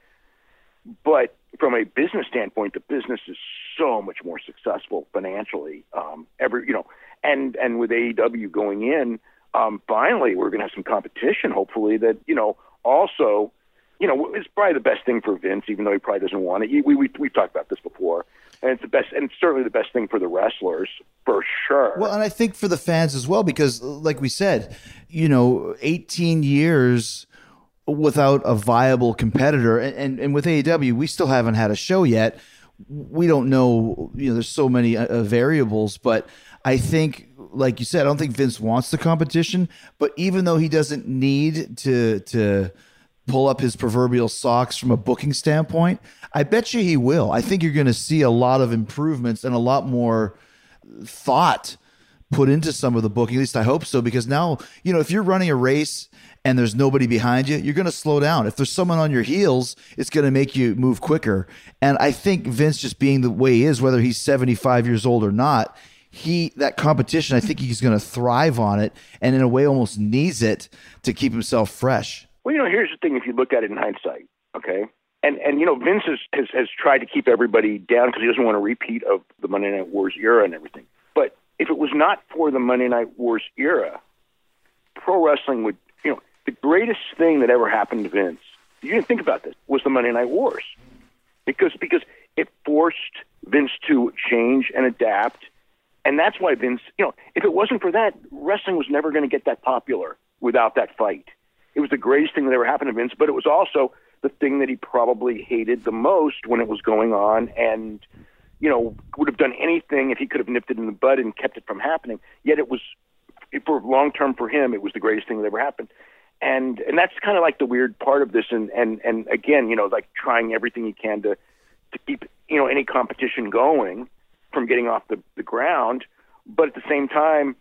Speaker 3: But from a business standpoint, the business is so much more successful financially. Um, every, you know, and, and with A E W going in, um, finally we're going to have some competition, hopefully, that, you know, also, you know, it's probably the best thing for Vince, even though he probably doesn't want it. We, we, we've talked about this before. And it's the best, and it's certainly the best thing for the wrestlers, for sure.
Speaker 1: Well, and I think for the fans as well, because like we said, you know, eighteen years without a viable competitor, and, and, and with A E W, we still haven't had a show yet. We don't know, you know, there's so many uh, variables, but I think, like you said, I don't think Vince wants the competition, but even though he doesn't need to, to, pull up his proverbial socks from a booking standpoint, I bet you he will. I think you're going to see a lot of improvements and a lot more thought put into some of the booking. At least I hope so, because now, you know, if you're running a race and there's nobody behind you, you're going to slow down. If there's someone on your heels, it's going to make you move quicker. And I think Vince, just being the way he is, whether he's seventy-five years old or not, he that competition, I think he's going to thrive on it, and in a way almost needs it to keep himself fresh.
Speaker 3: Well, you know, here's the thing, if you look at it in hindsight, okay? And, and you know, Vince has, has, has tried to keep everybody down because he doesn't want a repeat of the Monday Night Wars era and everything. But if it was not for the Monday Night Wars era, pro wrestling would, you know, the greatest thing that ever happened to Vince, you didn't think about this, was the Monday Night Wars. Because, because it forced Vince to change and adapt. And that's why Vince, you know, if it wasn't for that, wrestling was never going to get that popular without that fight. It was the greatest thing that ever happened to Vince, but it was also the thing that he probably hated the most when it was going on, and, you know, would have done anything if he could have nipped it in the bud and kept it from happening. Yet it was, for long term for him, it was the greatest thing that ever happened. And and that's kind of like the weird part of this. And, and, and again, you know, like trying everything he can to, to keep, you know, any competition going from getting off the, the ground. But at the same time,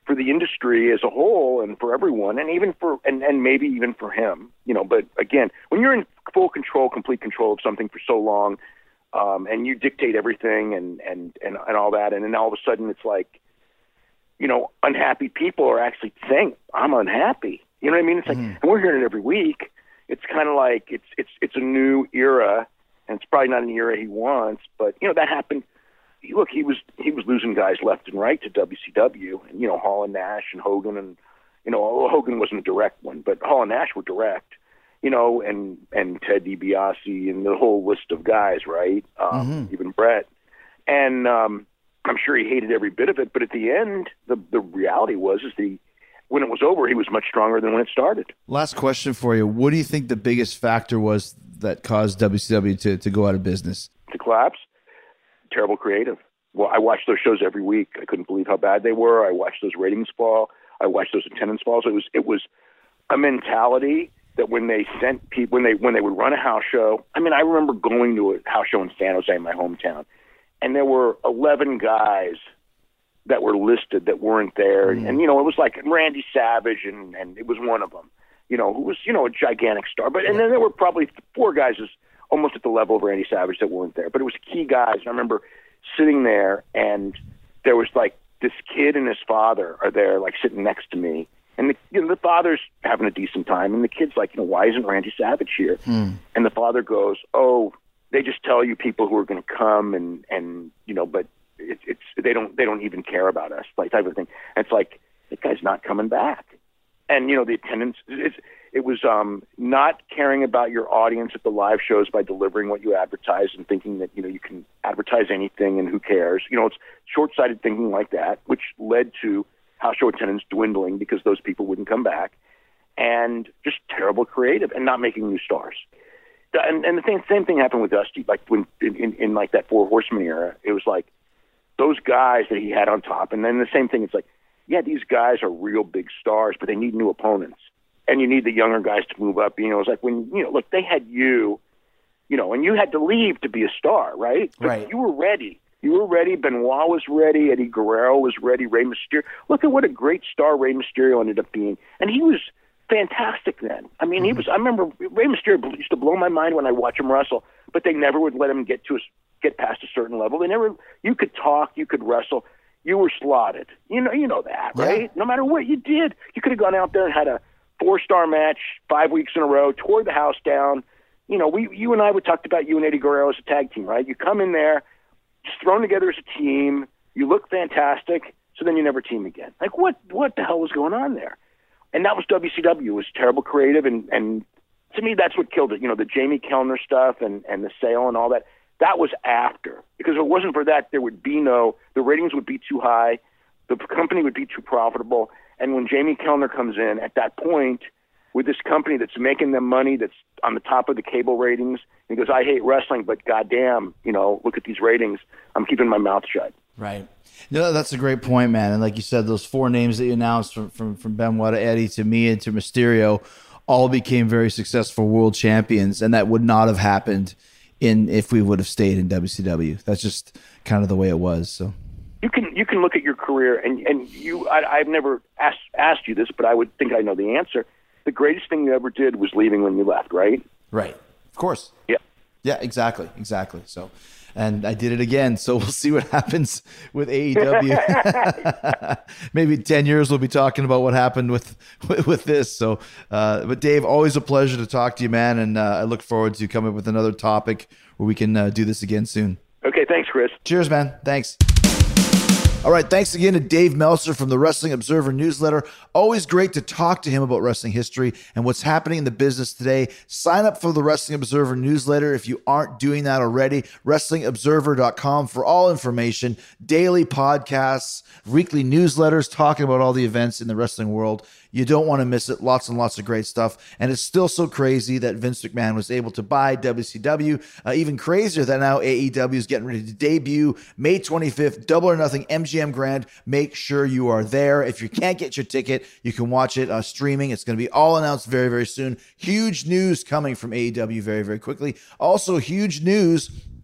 Speaker 3: for the industry as a whole and for everyone, and even for and, and maybe even for him, you know. But again, when you're in full control, complete control of something for so long, um, and you dictate everything and, and, and, and all that, and then all of a sudden it's like, you know, unhappy people are actually saying, I'm unhappy. You know what I mean? It's like, mm-hmm. and we're hearing it every week. It's kind of like it's it's it's a new era, and it's probably not an era he wants, but you know that happened. Look, he was he was losing guys left and right to W C W, and you know Hall and Nash and Hogan, and you know Hogan wasn't a direct one, but Hall and Nash were direct, you know, and and Ted DiBiase and the whole list of guys, right? Um, mm-hmm. Even Brett, and um, I'm sure he hated every bit of it. But at the end, the the reality was is the when it was over, he was much stronger than when it started.
Speaker 1: Last question for you: what do you think the biggest factor was that caused W C W to to go out of business?
Speaker 3: To collapse. Terrible creative. Well, I watched those shows every week. I couldn't believe how bad they were. I watched those ratings fall. I watched those attendance falls. It was it was a mentality that when they sent people when they when they would run a house show. I mean, I remember going to a house show in San Jose, my hometown, and there were eleven guys that were listed that weren't there, mm. and you know it was like Randy Savage, and and it was one of them, you know, who was you know a gigantic star. But and then there were probably four guys as almost at the level of Randy Savage that weren't there. But it was key guys. And I remember sitting there, and there was like this kid and his father are there, like sitting next to me. And the, you know, the father's having a decent time, and the kid's like, you know, why isn't Randy Savage here? Hmm. And the father goes, oh, they just tell you people who are going to come, and and you know, but it, it's they don't they don't even care about us, like type of thing. And it's like that guy's not coming back. And you know, the attendance it's, it was um, not caring about your audience at the live shows by delivering what you advertise and thinking that, you know, you can advertise anything and who cares. You know, it's short-sighted thinking like that, which led to house show attendance dwindling because those people wouldn't come back, and just terrible creative and not making new stars. And, and the same, same thing happened with Dusty, like when in, in, in like that Four Horsemen era. It was like those guys that he had on top, and then the same thing. It's like, yeah, these guys are real big stars, but they need new opponents. And you need the younger guys to move up. You know, it's like when, you know, look, they had you, you know, and you had to leave to be a star, right? But
Speaker 1: right.
Speaker 3: You were ready. You were ready. Benoit was ready. Eddie Guerrero was ready. Rey Mysterio. Look at what a great star Rey Mysterio ended up being. And he was fantastic then. I mean, mm-hmm. he was, I remember Rey Mysterio used to blow my mind when I watch him wrestle, but they never would let him get to a, get past a certain level. They never, you could talk, you could wrestle. You were slotted. You know, you know that, right? Yeah. No matter what you did, you could have gone out there and had a four-star match five weeks in a row, tore the house down. You know, we, you and I would talked about you and Eddie Guerrero as a tag team, right? You come in there, just thrown together as a team. You look fantastic, so then you never team again. Like, what what the hell was going on there? And that was W C W. It was terrible creative, and, and to me, that's what killed it. You know, the Jamie Kellner stuff and, and the sale and all that, that was after. Because if it wasn't for that, there would be no, the ratings would be too high, the company would be too profitable. And when Jamie Kellner comes in at that point with this company that's making them money, that's on the top of the cable ratings, and he goes, I hate wrestling, but goddamn, you know, look at these ratings. I'm keeping my mouth shut.
Speaker 1: Right. No, that's a great point, man. And like you said, those four names that you announced from, from, from Benoit to Eddie to me and to Mysterio all became very successful world champions. And that would not have happened in if we would have stayed in W C W. That's just kind of the way it was. So.
Speaker 3: You can you can look at your career, and, and you I, I've never asked asked you this, but I would think I know the answer. The greatest thing you ever did was leaving when you left, right?
Speaker 1: Right. Of course.
Speaker 3: Yeah.
Speaker 1: Yeah, exactly. Exactly. So, and I did it again. So we'll see what happens with A E W. Maybe ten years we'll be talking about what happened with with, with this. So, uh, but Dave, always a pleasure to talk to you, man. And uh, I look forward to coming up with another topic where we can uh, do this again soon.
Speaker 3: Okay. Thanks, Chris.
Speaker 1: Cheers, man. Thanks. All right, thanks again to Dave Meltzer from the Wrestling Observer newsletter. Always great to talk to him about wrestling history and what's happening in the business today. Sign up for the Wrestling Observer newsletter if you aren't doing that already. wrestling observer dot com for all information, daily podcasts, weekly newsletters talking about all the events in the wrestling world. You don't want to miss it. Lots and lots of great stuff. And it's still so crazy that Vince McMahon was able to buy W C W. Uh, even crazier that now A E W is getting ready to debut May twenty-fifth, Double or Nothing M G M Grand. Make sure you are there. If you can't get your ticket, you can watch it uh, streaming. It's going to be all announced very, very soon. Huge news coming from A E W very, very quickly. Also, huge news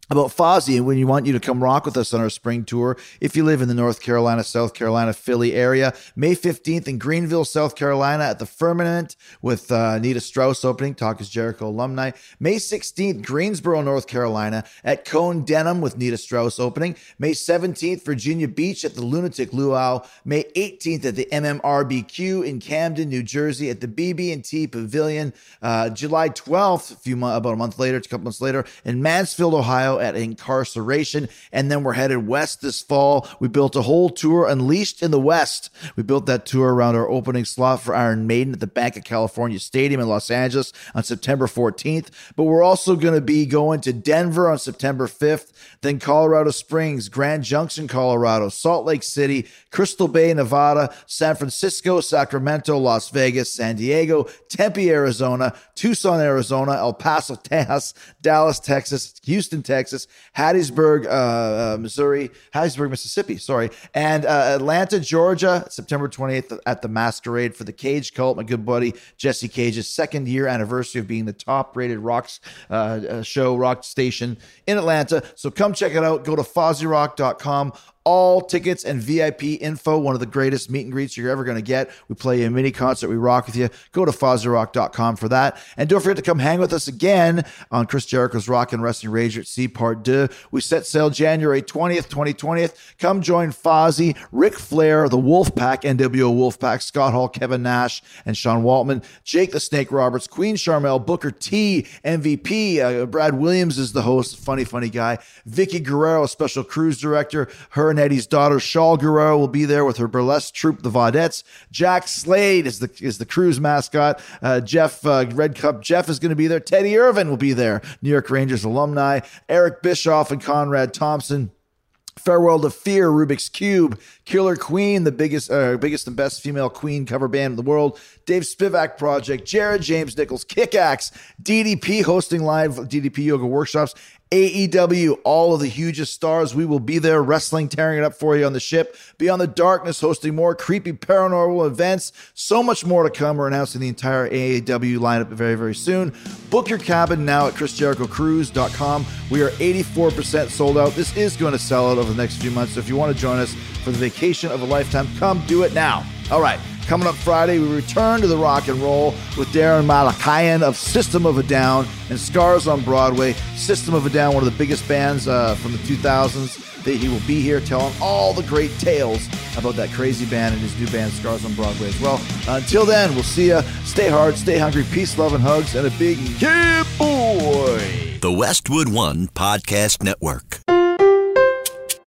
Speaker 1: about Fozzy and when you want you to come rock with us on our spring tour. If you live in the North Carolina, South Carolina, Philly area, May fifteenth in Greenville, South Carolina at the Firmament with uh, Nita Strauss opening, Talk is Jericho alumni. May sixteenth, Greensboro, North Carolina at Cone Denim with Nita Strauss opening. May seventeenth, Virginia Beach at the Lunatic Luau. May eighteenth at the M M R B Q in Camden, New Jersey at the B B and T Pavilion. Uh, July twelfth, a few mo- about a month later, a couple months later, in Mansfield, Ohio at Incarceration. And then we're headed west this fall. We built a whole tour, Unleashed in the West. We built that tour around our opening slot for Iron Maiden at the Bank of California Stadium in Los Angeles on September fourteenth. But we're also going to be going to Denver on September fifth, then Colorado Springs, Grand Junction, Colorado, Salt Lake City, Crystal Bay, Nevada, San Francisco, Sacramento, Las Vegas, San Diego, Tempe, Arizona, Tucson, Arizona, El Paso, Texas, Dallas, Texas, Houston, Texas, Hattiesburg, uh, uh, Missouri, Hattiesburg, Mississippi, sorry, and uh, Atlanta, Georgia, September twenty-eighth at the Masquerade for the Cage Cult, my good buddy Jesse Cage's second year anniversary of being the top rated rock uh, uh, show, rock station in Atlanta. So come check it out. Go to fozzy rock dot com. All tickets and V I P info, one of the greatest meet and greets you're ever going to get. We play you a mini concert. We rock with you. Go to fozzy rock dot com for that. And don't forget to come hang with us again on Chris Jericho's Rock and Wrestling Rage at Sea Part two. We set sail January twentieth, twenty twenty. Come join Fozzy, Ric Flair, the Wolfpack, N W O Wolfpack, Scott Hall, Kevin Nash, and Sean Waltman, Jake the Snake Roberts, Queen Charmel, Booker T, M V P, uh, Brad Williams is the host, funny, funny guy, Vicky Guerrero, special cruise director, her and Eddie's daughter, Shawl Guerrero, will be there with her burlesque troupe, the Vaudettes. Jack Slade is the is the cruise mascot. Uh, Jeff, uh, Red Cup Jeff is going to be there. Teddy Irvin will be there, New York Rangers alumni. Eric Bischoff and Conrad Thompson. Farewell to Fear, Rubik's Cube, Killer Queen, the biggest uh, biggest and best female Queen cover band in the world, Dave Spivak Project, Jared James Nichols, Kickaxe, D D P hosting live D D P yoga workshops, A E W, all of the hugest stars. We will be there wrestling, tearing it up for you on the ship. Beyond the Darkness hosting more creepy paranormal events. So much more to come. We're announcing the entire A E W lineup very, very soon. Book your cabin now at chris jericho cruise dot com. We are eighty-four percent sold out. This is going to sell out over the next few months. So if you want to join us for the vacation of a lifetime, come do it now. All right. Coming up Friday, we return to the rock and roll with Darren Malakayan of System of a Down and Scars on Broadway. System of a Down, one of the biggest bands uh, from the two thousands. He will be here telling all the great tales about that crazy band and his new band, Scars on Broadway, as well. Uh, until then, we'll see you. Stay hard, stay hungry, peace, love, and hugs, and a big yeah, boy.
Speaker 4: The Westwood One Podcast Network.